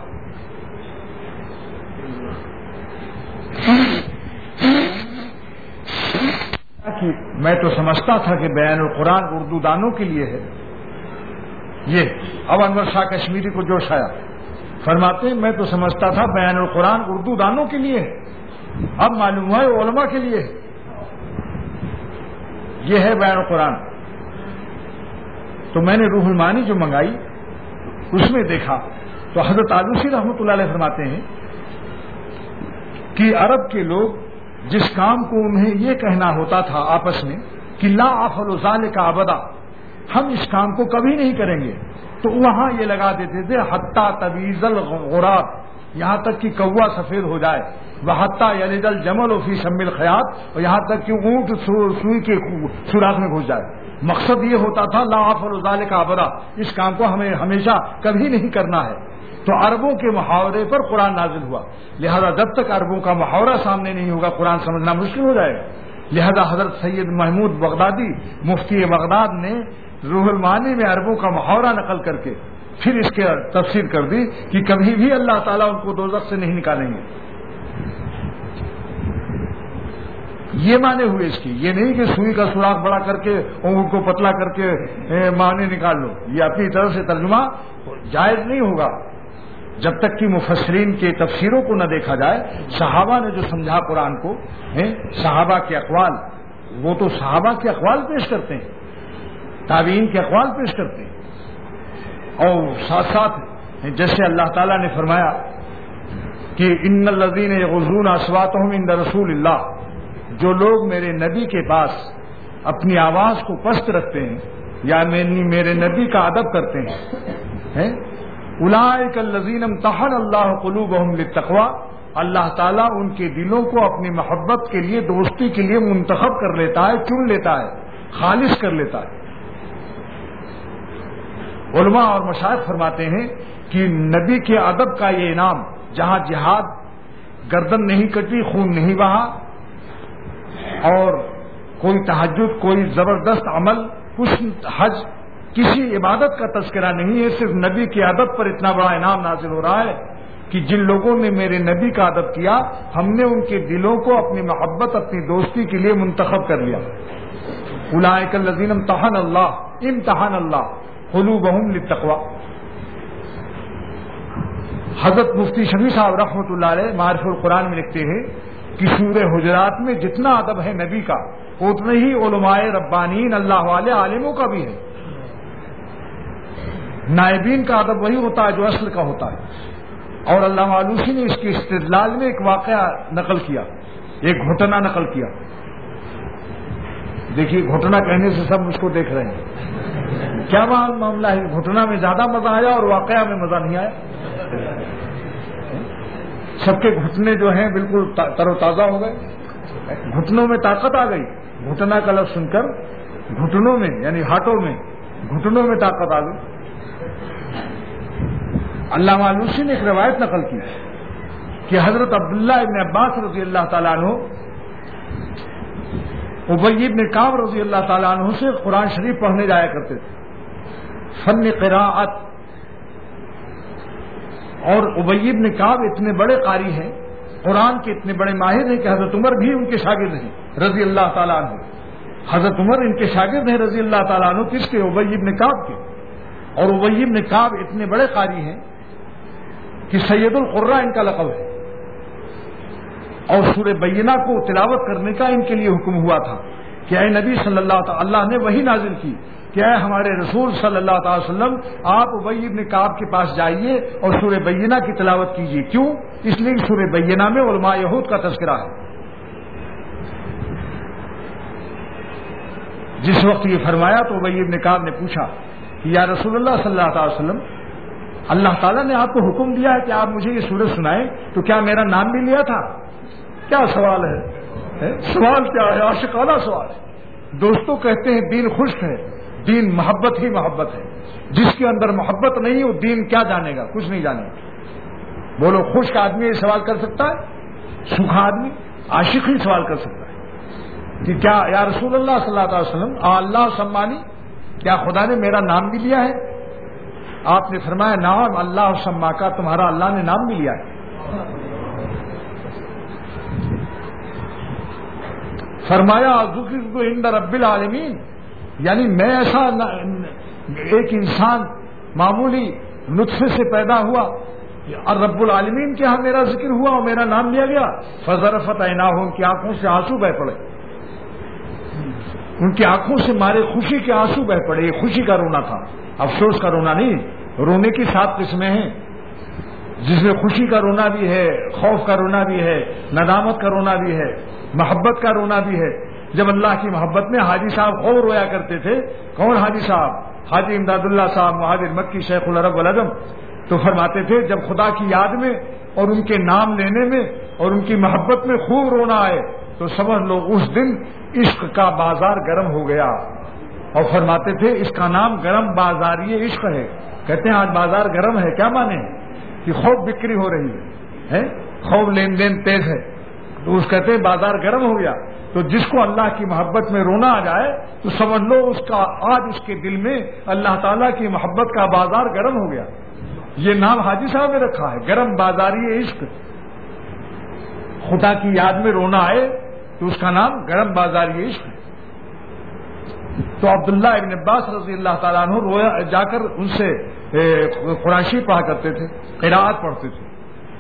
میں تو سمجھتا تھا کہ بیان القرآن اردو دانوں کے لیے ہے. یہ اب انور شاہ کشمیری کو جوش آیا، فرماتے ہیں میں تو سمجھتا تھا بیان القرآن اردو دانوں کے لیے ہے، اب معلوم ہوا ہے علماء کے لیے ہے. یہ ہے بیان القرآن. تو میں نے روح المانی جو منگائی اس میں دیکھا تو حضرت آلوسی رحمۃ اللہ علیہ فرماتے ہیں کہ عرب کے لوگ جس کام کو انہیں یہ کہنا ہوتا تھا آپس میں کہ لا افعل ذلک ابدا، ہم اس کام کو کبھی نہیں کریں گے، تو وہاں یہ لگا دیتے تھے حتی تبیض الغراب، یہاں تک کہ کوا سفید ہو جائے، وحتی یلج الجمل فی سم الخیاط، اور یہاں تک کہ اونٹ سوئی کے سوراخ میں گھس جائے۔ مقصد یہ ہوتا تھا لا افعل ذلک ابدا، اس کام کو ہمیں ہمیشہ کبھی نہیں کرنا ہے۔ تو عربوں کے محاورے پر قرآن نازل ہوا، لہذا جب تک عربوں کا محاورہ سامنے نہیں ہوگا قرآن سمجھنا مشکل ہو جائے گا۔ لہذا حضرت سید محمود بغدادی مفتی بغداد نے روح المعانی میں عربوں کا محاورہ نقل کر کے پھر اس کے تفسیر کر دی کہ کبھی بھی اللہ تعالیٰ ان کو دوزخ سے نہیں نکالیں گے۔ یہ معنی ہوئے اس کی، یہ نہیں کہ سوئی کا سوراخ بڑا کر کے اونٹ کو پتلا کر کے معنی نکال لو، یہ اپنی طرف سے ترجمہ جائز نہیں ہوگا جب تک کہ مفسرین کے تفسیروں کو نہ دیکھا جائے۔ صحابہ نے جو سمجھا قرآن کو، صحابہ کے اقوال، وہ تو صحابہ کے اقوال پیش کرتے ہیں، تابعین کے اقوال پیش کرتے ہیں، اور ساتھ ساتھ جیسے اللہ تعالیٰ نے فرمایا کہ ان الذین یغضون اصواتهم عند رسول اللہ، جو لوگ میرے نبی کے پاس اپنی آواز کو پست رکھتے ہیں یا میرے نبی کا ادب کرتے ہیں، اولئک الذین امتحن اللہ قلوبهم للتقوی، اللہ تعالیٰ ان کے دلوں کو اپنی محبت کے لیے، دوستی کے لیے منتخب کر لیتا ہے، چن لیتا ہے، خالص کر لیتا ہے۔ علماء اور مشائخ فرماتے ہیں کہ نبی کے ادب کا یہ انعام، جہاں جہاد گردن نہیں کٹی، خون نہیں بہا، اور کوئی تہجد، کوئی زبردست عمل، کچھ حج، کسی عبادت کا تذکرہ نہیں ہے، صرف نبی کے ادب پر اتنا بڑا انعام نازل ہو رہا ہے کہ جن لوگوں نے میرے نبی کا ادب کیا، ہم نے ان کے دلوں کو اپنی محبت، اپنی دوستی کے لیے منتخب کر لیا۔ اولئک الذین امتحن اللہ امتحن اللہ قلوبہم للتقوی۔ حضرت مفتی شفیع صاحب رحمۃ اللہ علیہ معارف القرآن میں لکھتے ہیں کہ سورہ حجرات میں جتنا ادب ہے نبی کا، اتنے ہی علماء ربانیین اللہ والے عالموں کا بھی ہے۔ نائبین کا ادب وہی ہوتا ہے جو اصل کا ہوتا ہے۔ اور علامہ آلوسی نے اس کے استدلال میں ایک واقعہ نقل کیا، ایک گھٹنا نقل کیا۔ دیکھیے گھٹنا کہنے سے سب مجھ کو دیکھ رہے ہیں، کیا معاملہ ہے؟ گھٹنا میں زیادہ مزہ آیا اور واقعہ میں مزہ نہیں آیا؟ سب کے گھٹنے جو ہیں بالکل تر و تازہ ہو گئے، گھٹنوں میں طاقت آ گئی۔ گھٹنا کا لفظ سن کر گھٹنوں میں یعنی ہاتھوں میں گھٹنوں میں طاقت آ گئی۔ علامہ آلوسی نے ایک روایت نقل کی کہ حضرت عبداللہ ابن عباس رضی اللہ تعالیٰ عنہ ابی ابن کعب رضی اللہ تعالیٰ عنہ سے قرآن شریف پڑھنے جایا کرتے تھے، فن قراءت۔ اور ابی ابن کعب اتنے بڑے قاری ہیں، قرآن کے اتنے بڑے ماہر ہیں کہ حضرت عمر بھی ان کے شاگرد ہیں رضی اللہ تعالیٰ عنہ۔ حضرت عمر ان کے شاگرد ہیں رضی اللہ تعالیٰ عنہ، کس کے؟ ابی ابن کعب کے۔ اور ابی ابن کعب اتنے بڑے قاری ہیں کہ سید القراء ان کا لقب ہے، اور سورہ بینہ کو تلاوت کرنے کا ان کے لیے حکم ہوا تھا کہ اے نبی صلی اللہ تعالی، اللہ نے وہی نازل کی کہ اے ہمارے رسول صلی اللہ تعالی وسلم، آپ ابی ابن کعب کے پاس جائیے اور سورہ بینہ کی تلاوت کیجیے۔ کیوں؟ اس لیے سورہ بینہ میں علماء یہود کا تذکرہ ہے۔ جس وقت یہ فرمایا تو ابی ابن کعب نے پوچھا کہ یا رسول اللہ صلی اللہ تعالی وسلم، اللہ تعالیٰ نے آپ کو حکم دیا ہے کہ آپ مجھے یہ سورہ سنائیں، تو کیا میرا نام بھی لیا تھا؟ کیا سوال ہے؟ سوال کیا ہے؟ عاشقانہ سوال ہے۔ دوستوں کہتے ہیں دین خشک ہے، دین محبت ہی محبت ہے۔ جس کے اندر محبت نہیں وہ دین کیا جانے گا؟ کچھ نہیں جانے گا۔ بولو، خشک آدمی یہ سوال کر سکتا ہے؟ سوکھا آدمی عاشق ہی سوال کر سکتا ہے کہ کیا یا رسول اللہ صلی اللہ علیہ وسلم اللہ سمانی، کیا خدا نے میرا نام بھی لیا ہے؟ آپ نے فرمایا نام اللہ سما کا، تمہارا اللہ نے نام بھی لیا ہے۔ فرمایا ذکرت عند رب العالمین، یعنی میں ایسا ایک انسان معمولی نطفے سے پیدا ہوا اور رب العالمین کے ہاں میرا ذکر ہوا اور میرا نام لیا گیا۔ فظرفت عیناہ، ان کی آنکھوں سے آنسو بہ پڑے، ان کی آنکھوں سے مارے خوشی کے آنسو بہ پڑے۔ یہ خوشی کا رونا تھا، افسوس کا رونا نہیں۔ رونے کی سات قسمیں ہیں، جس میں خوشی کا رونا بھی ہے، خوف کا رونا بھی ہے، ندامت کا رونا بھی ہے، محبت کا رونا بھی ہے۔ جب اللہ کی محبت میں حاجی صاحب خوب رویا کرتے تھے۔ کون حاجی صاحب؟ حاجی امداد اللہ صاحب مہاجر مکی شیخ العرب والعجم۔ تو فرماتے تھے جب خدا کی یاد میں اور ان کے نام لینے میں اور ان کی محبت میں خوب رونا آئے تو سمجھ لو اس دن عشق کا بازار گرم ہو گیا. اور فرماتے تھے اس کا نام گرم بازاری عشق ہے. کہتے ہیں آج بازار گرم ہے، کیا مانے کہ خوب بکری ہو رہی ہے، خوب لین دین تیز ہے، تو اس کہتے ہیں بازار گرم ہو گیا. تو جس کو اللہ کی محبت میں رونا آ جائے تو سمجھ لو اس کا آج اس کے دل میں اللہ تعالیٰ کی محبت کا بازار گرم ہو گیا. یہ نام حاجی صاحب نے رکھا ہے، گرم بازاری عشق. خدا کی یاد میں رونا آئے تو اس کا نام گرم بازاری عشق ہے. تو عبداللہ ابن عباس رضی اللہ تعالیٰ عنہ رویا جا کر ان سے قرآن شریف پڑھا کرتے تھے، قراءت پڑھتے تھے.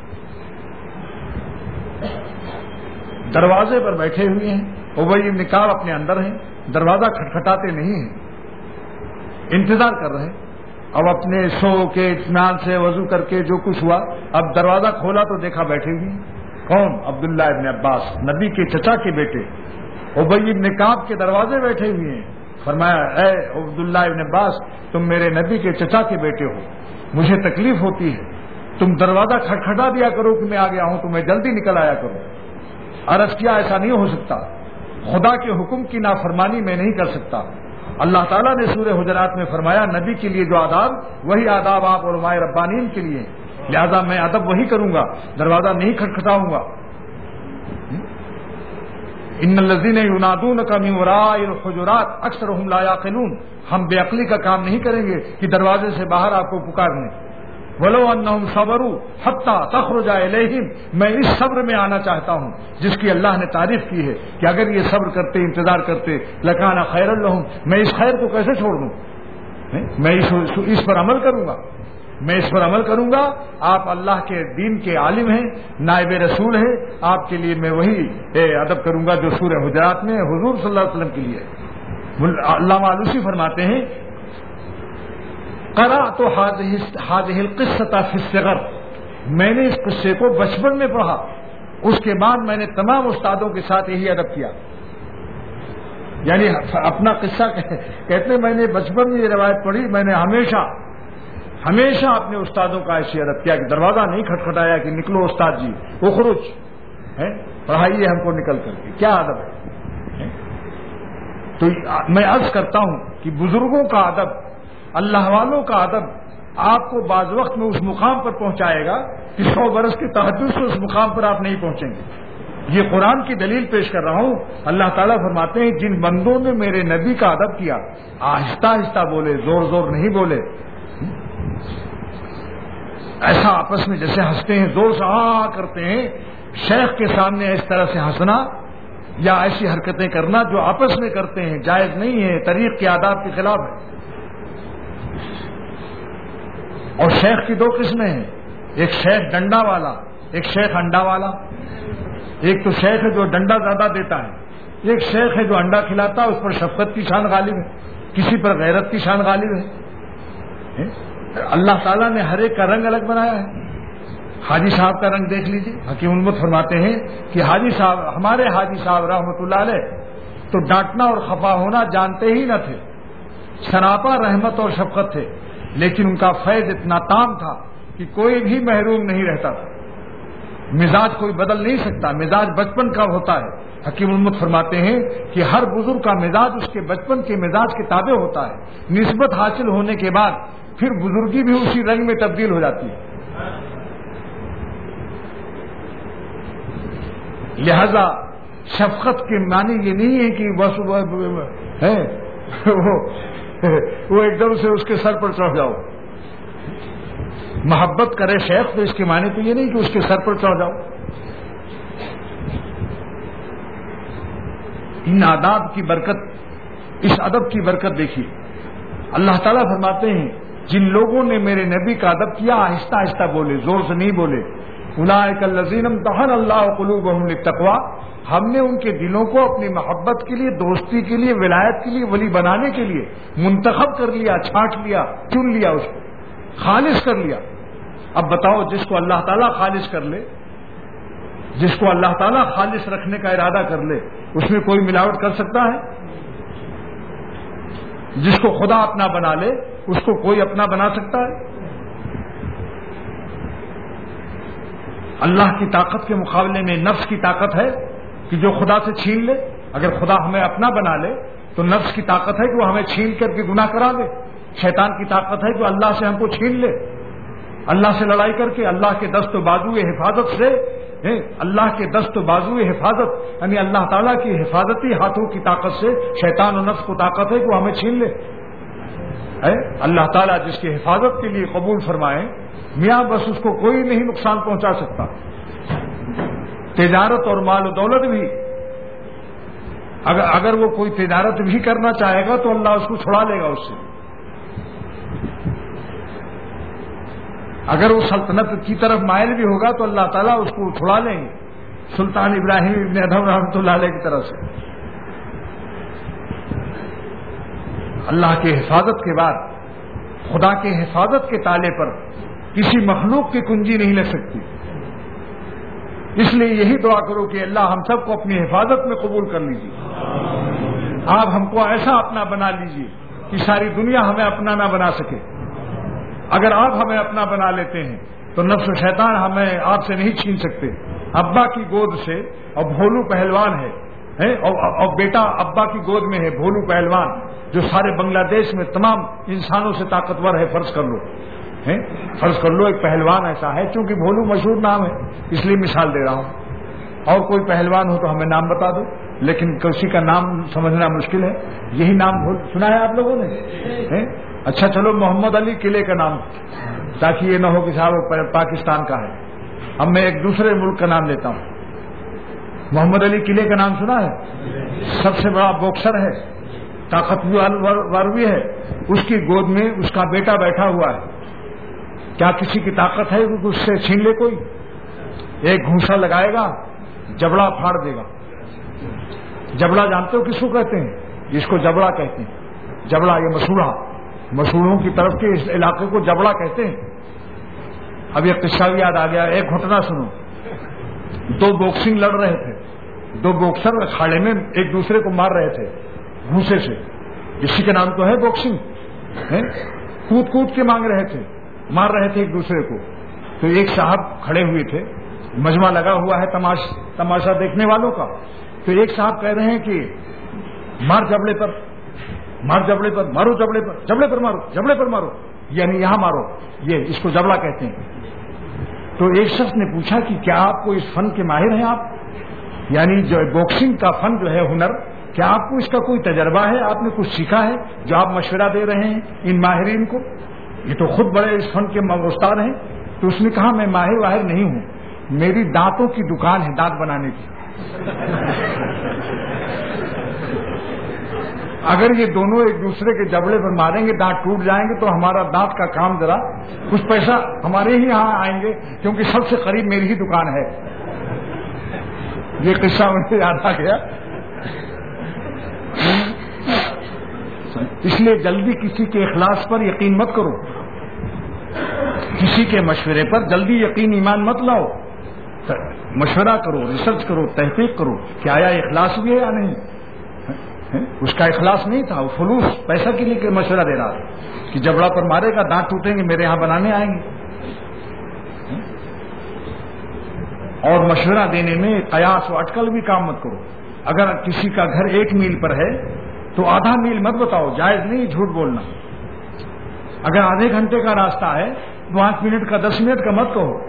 دروازے پر بیٹھے ہوئے ہیں، ابی بن کعب اپنے اندر ہیں، دروازہ کھٹکھٹاتے نہیں ہیں، انتظار کر رہے ہیں. اب اپنے سو کے اطمینان سے وضو کر کے جو کچھ ہوا، اب دروازہ کھولا تو دیکھا بیٹھے ہوئے ہیں. کون؟ عبداللہ ابن عباس، نبی کے چچا کے بیٹے. ابی بن کعب کے دروازے بیٹھے ہوئے ہیں. فرمایا اے عبداللہ ابن عباس، تم میرے نبی کے چچا کے بیٹے ہو، مجھے تکلیف ہوتی ہے، تم دروازہ کھٹکھٹا دیا کرو کہ میں آ گیا ہوں تو میں جلدی نکل آیا کروں. عرض کیا ایسا نہیں ہو سکتا، خدا کے حکم کی نافرمانی میں نہیں کر سکتا. اللہ تعالیٰ نے سورہ حجرات میں فرمایا نبی کے لیے جو آداب وہی آداب آپ علماء ربانین کے لیے، لہذا میں ادب وہی کروں گا، دروازہ نہیں کھٹکھٹاؤں گا. ان الذین ینادونک من وراء الحجرات اکثرهم لا یعقلون. ہم بے عقلی کا کام نہیں کریں گے کہ دروازے سے باہر آپ کو پکارنے. ولو انہم صبروا حتی تخرج الیہم، میں اس صبر میں آنا چاہتا ہوں جس کی اللہ نے تعریف کی ہے کہ اگر یہ صبر کرتے انتظار کرتے لکان خیر لہم، میں اس خیر کو کیسے چھوڑ دوں، میں اس, اس پر عمل کروں گا، میں اس پر عمل کروں گا. آپ اللہ کے دین کے عالم ہیں، نائب رسول ہیں، آپ کے لیے میں وہی ادب کروں گا جو سورہ حجرات میں حضور صلی اللہ علیہ وسلم کے لیے. علامہ آلوسی فرماتے ہیں قرأت هذه القصة في الصغر، میں نے اس قصے کو بچپن میں پڑھا، اس کے بعد میں نے تمام استادوں کے ساتھ یہی ادب کیا. یعنی اپنا قصہ کہتے ہیں میں نے بچپن میں یہ روایت پڑھی، میں نے ہمیشہ ہمیشہ اپنے استادوں کا ایسی ادب کیا کہ دروازہ نہیں کھٹکھٹایا کہ نکلو استاد جی اخرج ہے، پڑھائیے ہم کو نکل کر کے. کیا ادب ہے. تو میں عرض کرتا ہوں کہ بزرگوں کا ادب، اللہ والوں کا ادب آپ کو بعض وقت میں اس مقام پر پہنچائے گا کہ سو برس کے تحدث سے اس مقام پر آپ نہیں پہنچیں گے. یہ قرآن کی دلیل پیش کر رہا ہوں. اللہ تعالیٰ فرماتے ہیں جن بندوں نے میرے نبی کا ادب کیا، آہستہ آہستہ بولے، زور زور نہیں بولے. ایسا آپس میں جیسے ہنستے ہیں، زور سے آ کرتے ہیں، شیخ کے سامنے اس طرح سے ہنسنا یا ایسی حرکتیں کرنا جو آپس میں کرتے ہیں جائز نہیں ہے، طریق کے آداب کے خلاف ہے. اور شیخ کی دو قسمیں ہیں، ایک شیخ ڈنڈا والا، ایک شیخ انڈا والا. ایک تو شیخ ہے جو ڈنڈا زیادہ دیتا ہے، ایک شیخ ہے جو انڈا کھلاتا ہے، اس پر شفقت کی شان غالب ہے، کسی پر غیرت کی شان غالب ہے. اللہ تعالیٰ نے ہر ایک کا رنگ الگ بنایا ہے. حاجی صاحب کا رنگ دیکھ لیجیے. حکیم امت فرماتے ہیں کہ حاجی صاحب، ہمارے حاجی صاحب رحمۃ اللہ علیہ تو ڈانٹنا اور خفا ہونا جانتے ہی نہ تھے، سراپا رحمت اور شفقت تھے، لیکن ان کا فیض اتنا تام تھا کہ کوئی بھی محروم نہیں رہتا تھا. مزاج کوئی بدل نہیں سکتا، مزاج بچپن کا ہوتا ہے. حکیم امت فرماتے ہیں کہ ہر بزرگ کا مزاج اس کے بچپن کے مزاج کے تابع ہوتا ہے. نسبت حاصل ہونے کے بعد پھر بزرگی بھی اسی رنگ میں تبدیل ہو جاتی ہے. لہذا شفقت کے معنی یہ نہیں ہے کہ بس ہے وہ ایک دم سے اس کے سر پر چڑھ جاؤ. محبت کرے شیخ تو اس کے معنی تو یہ نہیں کہ اس کے سر پر چڑھ جاؤ. ان آداب کی برکت، اس ادب کی برکت دیکھیے. اللہ تعالیٰ فرماتے ہیں جن لوگوں نے میرے نبی کا ادب کیا، آہستہ آہستہ بولے، زور سے نہیں بولے. اولئک الذین امتحن اللہ قلوبہم للتقوی، ہم نے ان کے دلوں کو اپنی محبت کے لیے، دوستی کے لیے، ولایت کے لیے، ولی بنانے کے لیے منتخب کر لیا، چھانٹ لیا، چن لیا، اس کو خالص کر لیا. اب بتاؤ جس کو اللہ تعالیٰ خالص کر لے، جس کو اللہ تعالیٰ خالص رکھنے کا ارادہ کر لے، اس میں کوئی ملاوٹ کر سکتا ہے؟ جس کو خدا اپنا بنا لے اس کو کوئی اپنا بنا سکتا ہے؟ اللہ کی طاقت کے مقابلے میں نفس کی طاقت ہے کہ جو خدا سے چھین لے. اگر خدا ہمیں اپنا بنا لے تو نفس کی طاقت ہے کہ وہ ہمیں چھین کر کے گناہ کرا دے. شیطان کی طاقت ہے کہ اللہ سے ہم کو چھین لے, اللہ سے لڑائی کر کے, اللہ کے دست و بازو حفاظت سے, اللہ کے دست و بازو حفاظت یعنی اللہ تعالیٰ کی حفاظتی ہاتھوں کی طاقت سے شیطان و نفس کو طاقت ہے کہ وہ ہمیں چھین لے. اللہ تعالیٰ جس کی حفاظت کے لیے قبول فرمائے, میاں بس اس کو کوئی نہیں نقصان پہنچا سکتا. تجارت اور مال و دولت بھی, اگر اگر وہ کوئی تجارت بھی کرنا چاہے گا تو اللہ اس کو چھڑا لے گا اس سے. اگر وہ سلطنت کی طرف مائل بھی ہوگا تو اللہ تعالیٰ اس کو چھڑا لیں گے, سلطان ابراہیم ابن ادھم رحمۃ اللہ علیہ کی طرف سے. اللہ کی حفاظت کے بعد خدا کے حفاظت کے تالے پر کسی مخلوق کی کنجی نہیں لگ سکتی. اس لیے یہی دعا کرو کہ اللہ ہم سب کو اپنی حفاظت میں قبول کر لیجیے. آپ ہم کو ایسا اپنا بنا لیجیے کہ ساری دنیا ہمیں اپنا نہ بنا سکے. اگر آپ ہمیں اپنا بنا لیتے ہیں تو نفس و شیطان ہمیں آپ سے نہیں چھین سکتے. ابا کی گود سے, اور بھولو پہلوان ہے, اور بیٹا ابا کی گود میں ہے بھولو پہلوان, جو سارے بنگلہ دیش میں تمام انسانوں سے طاقتور ہے. فرض کر لو فرض کر لو ایک پہلوان ایسا ہے, چونکہ بھولو مشہور نام ہے اس لیے مثال دے رہا ہوں. اور کوئی پہلوان ہو تو ہمیں نام بتا دو, لیکن کسی کا نام سمجھنا مشکل ہے. یہی نام بھول سنا ہے آپ لوگوں نے؟ اچھا چلو محمد علی قلعے کا نام, تاکہ یہ نہ ہو کہ صاحب پاکستان کا ہے. اب میں ایک دوسرے ملک کا نام لیتا ہوں. محمد علی قلعے کا نام سنا ہے؟ سب سے بڑا باکسر ہے, طاقتور بھی ہے. اس کی گود میں اس کا بیٹا بیٹھا ہوا ہے. کیا کسی کی طاقت ہے کہ اس سے چھین لے کوئی؟ ایک گھونسا لگائے گا, جبڑا پھاڑ دے گا. جبڑا جانتے ہو کس کو کہتے ہیں؟ جس کو جبڑا کہتے ہیں. جبڑا یہ مسوڑا, مسوڑوں کی طرف کے اس علاقے کو جبڑا کہتے ہیں. اب یہ قصہ بھی یاد آ گیا. ایک گھٹنا سنو. دو باکسنگ لڑ رہے تھے, دو باکسر اکھاڑے میں ایک دوسرے کو مار رہے تھے گھوسے سے. اسی کا نام تو ہے باکسنگ. کود کود کے مانگ رہے تھے, مار رہے تھے ایک دوسرے کو. تو ایک صاحب کھڑے ہوئے تھے, مجمع لگا ہوا ہے تماش تماشا دیکھنے والوں کا. تو ایک صاحب کہہ رہے ہیں کہ مار جبڑے پر, مار جبڑے پر, مارو جبڑے پر, جبڑے پر مارو, جبڑے پر مارو, یعنی یہاں مارو. یہ اس کو جبڑا کہتے ہیں. تو ایک شخص نے پوچھا کہ کیا آپ کو اس فن کے ماہر ہیں آپ, یعنی جو باکسنگ کا فن جو ہے ہنر, کیا آپ کو اس کا کوئی تجربہ ہے, آپ نے کچھ سیکھا ہے جو آپ مشورہ دے رہے ہیں ان ماہرین کو؟ یہ تو خود بڑے اس فن کے استاد ہیں. تو اس نے کہا میں ماہر واہر نہیں ہوں, میری دانتوں کی دکان ہے, دانت بنانے کی. اگر یہ دونوں ایک دوسرے کے جبڑے پر ماریں گے, دانت ٹوٹ جائیں گے, تو ہمارا دانت کا کام ذرا کچھ پیسہ ہمارے ہی یہاں آئیں گے, کیونکہ سب سے قریب میری ہی دکان ہے. یہ قصہ مجھے یاد آ گیا. اس لیے جلدی کسی کے اخلاص پر یقین مت کرو, کسی کے مشورے پر جلدی یقین ایمان مت لاؤ. مشورہ کرو, ریسرچ کرو, تحقیق کرو کہ آیا اخلاص بھی ہے یا نہیں. اس کا اخلاص نہیں تھا, وہ فلوس پیسہ کے لیے مشورہ دے رہا تھا کہ جبڑا پر مارے گا, دانت ٹوٹیں گے, میرے یہاں بنانے آئیں گے. اور مشورہ دینے میں قیاس و اٹکل بھی کام مت کرو. اگر کسی کا گھر ایک میل پر ہے تو آدھا میل مت بتاؤ, جائز نہیں جھوٹ بولنا. اگر آدھے گھنٹے کا راستہ ہے پانچ منٹ کا, دس منٹ کا مت کہو.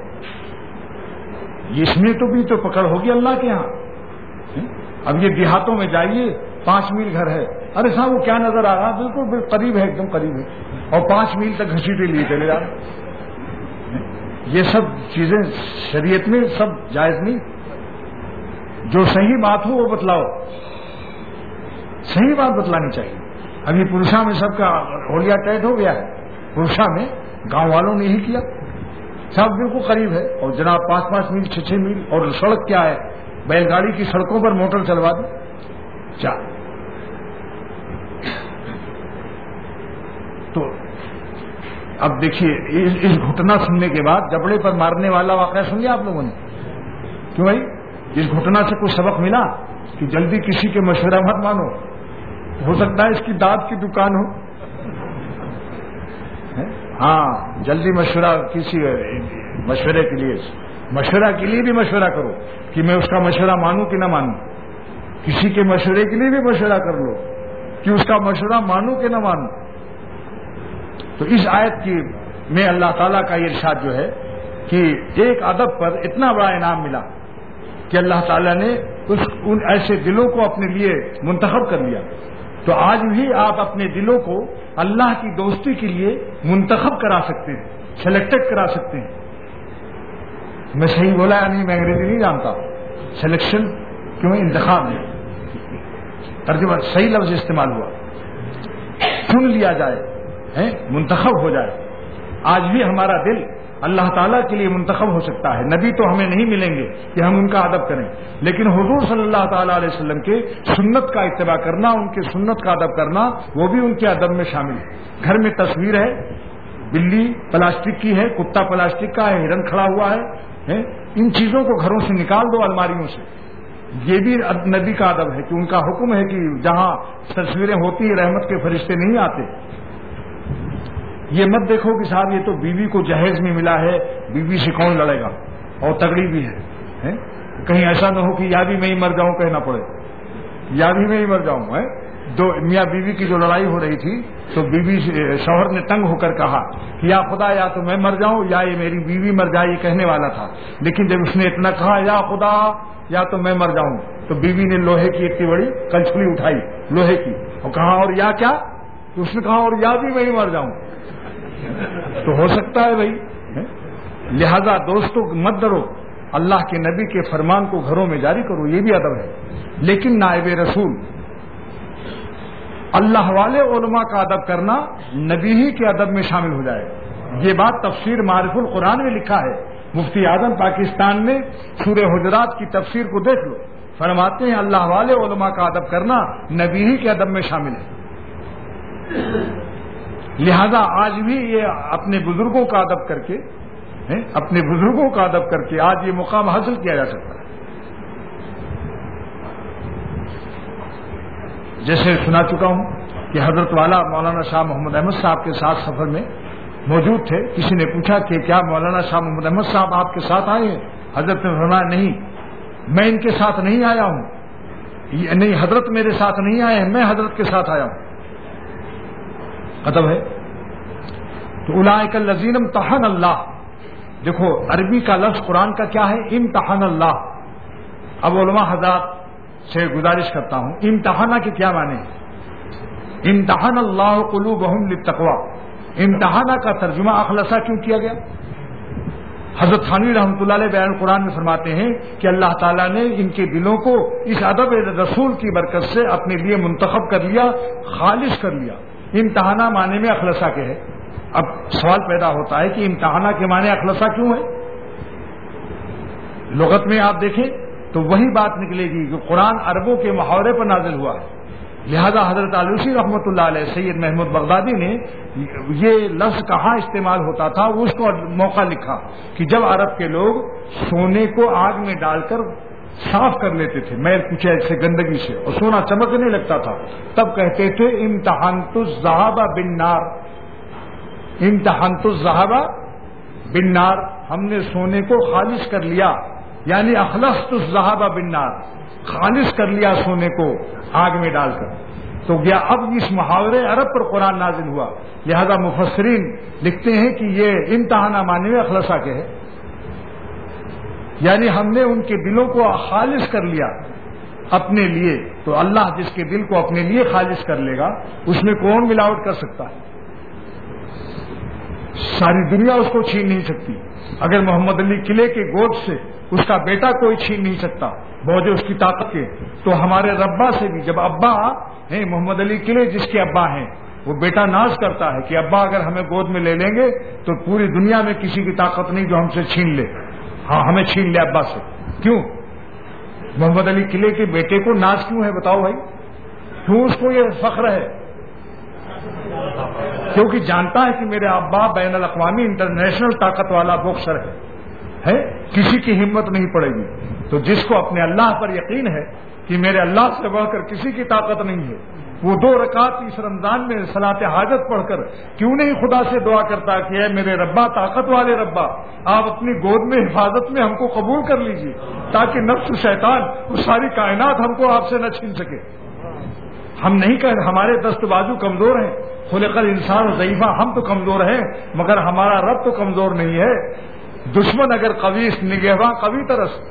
اس میں تو بھی تو پکڑ ہوگی اللہ کے یہاں. اب یہ دیہاتوں میں جائیے, پانچ میل گھر ہے, ارے صاحب وہ کیا نظر آ رہا, بالکل قریب ہے, ایک دم قریب ہے, اور پانچ میل تک گھسیٹے لیے چلے جا رہے. یہ سب چیزیں شریعت میں سب جائز نہیں. جو صحیح بات ہو وہ بتلاؤ, صحیح بات بتلانی چاہیے. ابھی پرشا میں سب کا ہولیا ٹائٹ ہو گیا ہے. پرشا میں گاؤں والوں نے ہی کیا, سب بالکل قریب ہے, اور جناب پانچ پانچ میل, چھ چھ میل. اور سڑک کیا ہے, بیل گاڑی کی سڑکوں پر موٹر چلوا دی. چا تو اب دیکھیے اس گھٹنا سننے کے بعد جبڑے پر مارنے والا واقعہ سن لیا آپ لوگوں نے. کیوں بھائی, اس گھٹنا سے کچھ سبق ملا کہ جلدی کسی کے مشورہ مت مانو. ہو سکتا ہے اس کی دانت کی دکان ہو. ہاں, جلدی مشورہ کسی مشورے کے لیے مشورہ کے لیے بھی مشورہ کرو کہ میں اس کا مشورہ مانوں کہ نہ مانوں. کسی کے مشورے کے لیے بھی مشورہ کر لو کہ اس کا مشورہ مانوں کہ نہ مانوں. تو اس آیت کی میں اللہ تعالیٰ کا یہ ارشاد جو ہے کہ ایک ادب پر اتنا بڑا انعام ملا کہ اللہ تعالیٰ نے اس ان ایسے دلوں کو اپنے لیے منتخب کر لیا. تو آج بھی آپ اپنے دلوں کو اللہ کی دوستی کے لیے منتخب کرا سکتے ہیں, سلیکٹڈ کرا سکتے ہیں. میں صحیح بولا یا نہیں, میں انگریزی نہیں جانتا. سلیکشن کیوں, انتخاب میں ترجمہ صحیح لفظ استعمال ہوا, چن لیا جائے, منتخب ہو جائے. آج بھی ہمارا دل اللہ تعالیٰ کے لیے منتخب ہو سکتا ہے. نبی تو ہمیں نہیں ملیں گے کہ ہم ان کا ادب کریں, لیکن حضور صلی اللہ تعالیٰ علیہ وسلم کے سنت کا اتباع کرنا, ان کے سنت کا ادب کرنا, وہ بھی ان کے ادب میں شامل ہے. گھر میں تصویر ہے, بلی پلاسٹک کی ہے, کتا پلاسٹک کا ہے, ہرن کھڑا ہوا ہے, ان چیزوں کو گھروں سے نکال دو, الماریوں سے. یہ بھی نبی کا ادب ہے کہ ان کا حکم ہے کہ جہاں تصویریں ہوتی ہیں رحمت کے فرشتے نہیں آتے. یہ مت دیکھو کہ صاحب یہ تو بیوی کو جہیز میں ملا ہے, بیوی سے کون لڑے گا, اور تگڑی بھی ہے. کہیں ایسا نہ ہو کہ یا بھی میں ہی مر جاؤں کہنا پڑے, یا بھی میں ہی مر جاؤں. ہے دو میاں بیوی کی جو لڑائی ہو رہی تھی تو بیوی شوہر نے تنگ ہو کر کہا کہ یا خدا یا تو میں مر جاؤں یا یہ میری بیوی مر جائے, یہ کہنے والا تھا. لیکن جب اس نے اتنا کہا یا خدا یا تو میں مر جاؤں, تو بیوی نے لوہے کی اتنی بڑی کلچھلی اٹھائی لوہے کی, اور کہا اور یا کیا, تو اس نے کہا اور یا بھی میں ہی مر جاؤں. تو ہو سکتا ہے بھائی. لہذا دوستوں مت ڈرو, اللہ کے نبی کے فرمان کو گھروں میں جاری کرو, یہ بھی ادب ہے. لیکن نائب رسول اللہ والے علماء کا ادب کرنا نبی ہی کے ادب میں شامل ہو جائے. یہ بات تفسیر معرف القرآن میں لکھا ہے. مفتی اعظم پاکستان میں سورہ حجرات کی تفسیر کو دیکھ لو, فرماتے ہیں اللہ والے علماء کا ادب کرنا نبی ہی کے ادب میں شامل ہے. لہذا آج بھی یہ اپنے بزرگوں کا ادب کر کے, اپنے بزرگوں کا ادب کر کے آج یہ مقام حاصل کیا جا سکتا ہے. جیسے سنا چکا ہوں کہ حضرت والا مولانا شاہ محمد احمد صاحب کے ساتھ سفر میں موجود تھے. کسی نے پوچھا کہ کیا مولانا شاہ محمد احمد صاحب آپ کے ساتھ آئے ہیں؟ حضرت نے فرمایا نہیں, میں ان کے ساتھ نہیں آیا ہوں, نہیں حضرت میرے ساتھ نہیں آئے ہیں, میں حضرت کے ساتھ آیا ہوں. ادب ہے. تو اولئک الذین امتحن اللہ, دیکھو عربی کا لفظ قرآن کا کیا ہے, امتحن اللہ. اب علماء حضرات سے گزارش کرتا ہوں, امتحانہ کے کیا معنی ہے؟ امتحان اللہ قلوبہم للتقوی. امتحانہ کا ترجمہ اخلصہ کیوں کیا گیا؟ حضرت تھانوی رحمۃ اللہ علیہ بیان قرآن میں فرماتے ہیں کہ اللہ تعالیٰ نے ان کے دلوں کو اس ادب رسول کی برکت سے اپنے لیے منتخب کر لیا, خالص کر لیا. امتحانہ معنی میں اخلصہ کے ہے. اب سوال پیدا ہوتا ہے کہ امتحانہ کے معنی اخلصہ کیوں ہے؟ لغت میں آپ دیکھیں تو وہی بات نکلے گی کہ قرآن عربوں کے محاورے پر نازل ہوا ہے. لہذا حضرت علوسی رحمۃ اللہ علیہ سید محمود بغدادی نے یہ لفظ کہاں استعمال ہوتا تھا, وہ اس کو موقع لکھا کہ جب عرب کے لوگ سونے کو آگ میں ڈال کر صاف کر لیتے تھے میل کچیل سے, گندگی سے, اور سونا چمکنے لگتا تھا, تب کہتے تھے امتحنت الذهب بالنار, امتحنت الذهب بالنار, ہم نے سونے کو خالص کر لیا, یعنی اخلصت الذهب بالنار, خالص کر لیا سونے کو آگ میں ڈال کر. تو گیا اب اس محاورے عرب پر قرآن نازل ہوا. لہذا مفسرین لکھتے ہیں کہ یہ امتحانہ معنی میں اخلصہ کے ہے, یعنی ہم نے ان کے دلوں کو خالص کر لیا اپنے لیے. تو اللہ جس کے دل کو اپنے لیے خالص کر لے گا اس میں کون ملاوٹ کر سکتا ہے؟ ساری دنیا اس کو چھین نہیں سکتی. اگر محمد علی قلعے کے گود سے اس کا بیٹا کوئی چھین نہیں سکتا بوجھ اس کی طاقت کے, تو ہمارے ربا سے بھی, جب ابا ہیں محمد علی قلعے جس کے ابا ہیں, وہ بیٹا ناز کرتا ہے کہ ابا اگر ہمیں گود میں لے لیں گے تو پوری دنیا میں کسی کی طاقت نہیں جو ہم سے چھین لے. ہاں ہمیں چھین لے ابا سے. کیوں؟ محمد علی قلعے کے بیٹے کو ناز کیوں ہے بتاؤ بھائی؟ کیوں اس کو یہ فخر ہے؟ کیونکہ جانتا ہے کہ میرے ابا بین الاقوامی انٹرنیشنل طاقت والا باکسر ہے, ہے کسی کی ہمت نہیں پڑے گی. تو جس کو اپنے اللہ پر یقین ہے کہ میرے اللہ سے بڑھ کر کسی کی طاقت نہیں ہے, وہ دو رکعت اس رمضان میں صلاۃ حاجت پڑھ کر کیوں نہیں خدا سے دعا کرتا کہ اے میرے ربا، طاقت والے ربا، آپ اپنی گود میں حفاظت میں ہم کو قبول کر لیجیے تاکہ نفس شیطان وہ ساری کائنات ہم کو آپ سے نہ چھین سکے۔ ہم نہیں کہ ہمارے دست بازو کمزور ہیں، خلق الانسان ضعیفہ، ہم تو کمزور ہیں مگر ہمارا رب تو کمزور نہیں ہے۔ دشمن اگر قوی نگہباں قوی ترس۔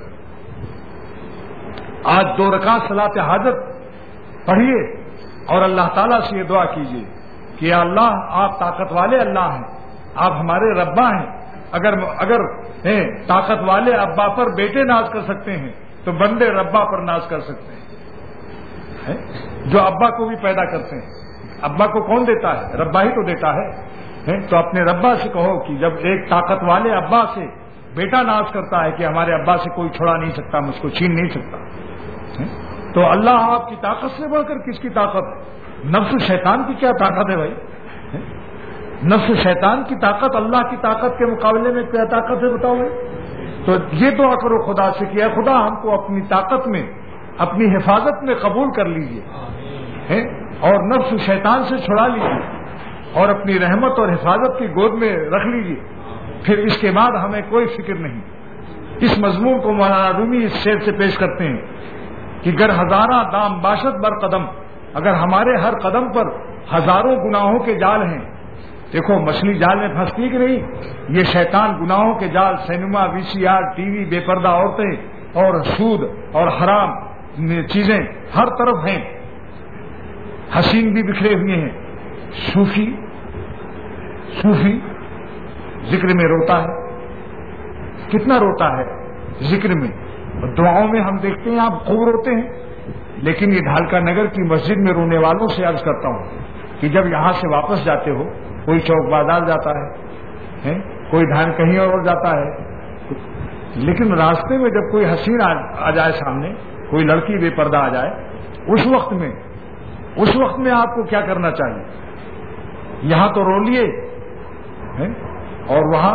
آج دو رکعت صلاۃ حاجت پڑھیے اور اللہ تعالیٰ سے یہ دعا کیجیے کہ یا اللہ آپ طاقت والے اللہ ہیں، آپ ہمارے ربا ہیں۔ اگر اگر طاقت والے ابا پر بیٹے ناز کر سکتے ہیں تو بندے ربا پر ناز کر سکتے ہیں، جو ابا کو بھی پیدا کرتے ہیں۔ ابا کو کون دیتا ہے؟ ربا ہی تو دیتا ہے۔ تو اپنے ربا سے کہو کہ جب ایک طاقت والے ابا سے بیٹا ناز کرتا ہے کہ ہمارے ابا سے کوئی چھڑا نہیں سکتا، مجھ کو چھین نہیں سکتا، تو اللہ آپ کی طاقت سے بڑھ کر کس کی طاقت ہے؟ نفس شیطان کی کیا طاقت ہے بھائی؟ نفس شیطان کی طاقت اللہ کی طاقت کے مقابلے میں کیا طاقت ہے بتاؤ بھائی؟ تو یہ دعا کرو خدا سے کہ اے خدا ہم کو اپنی طاقت میں، اپنی حفاظت میں قبول کر لیجیے اور نفس شیطان سے چھڑا لیجیے اور اپنی رحمت اور حفاظت کی گود میں رکھ لیجیے، پھر اس کے بعد ہمیں کوئی فکر نہیں۔ اس مضمون کو مولانا رومی اس شعر سے پیش کرتے ہیں کہ گر ہزارہ دام باشد بر قدم، اگر ہمارے ہر قدم پر ہزاروں گناہوں کے جال ہیں۔ دیکھو مچھلی جال میں پھنستی کہ نہیں، یہ شیطان گناہوں کے جال، cinema, V C R, T V, بے پردہ عورتیں اور سود اور حرام چیزیں ہر طرف ہیں، حسین بھی بکھرے ہوئے ہیں۔ صوفی صوفی ذکر میں روتا ہے، کتنا روتا ہے ذکر میں، دعاؤں میں ہم دیکھتے ہیں آپ خوب روتے ہیں، لیکن یہ ڈھالکا نگر کی مسجد میں رونے والوں سے عرض کرتا ہوں کہ جب یہاں سے واپس جاتے ہو، کوئی چوک بازار جاتا ہے، کوئی دھان کہیں اور جاتا ہے، لیکن راستے میں جب کوئی حسین آ جائے سامنے، کوئی لڑکی بے پردہ آ جائے، اس وقت میں اس وقت میں آپ کو کیا کرنا چاہیے؟ یہاں تو رو لیے اور وہاں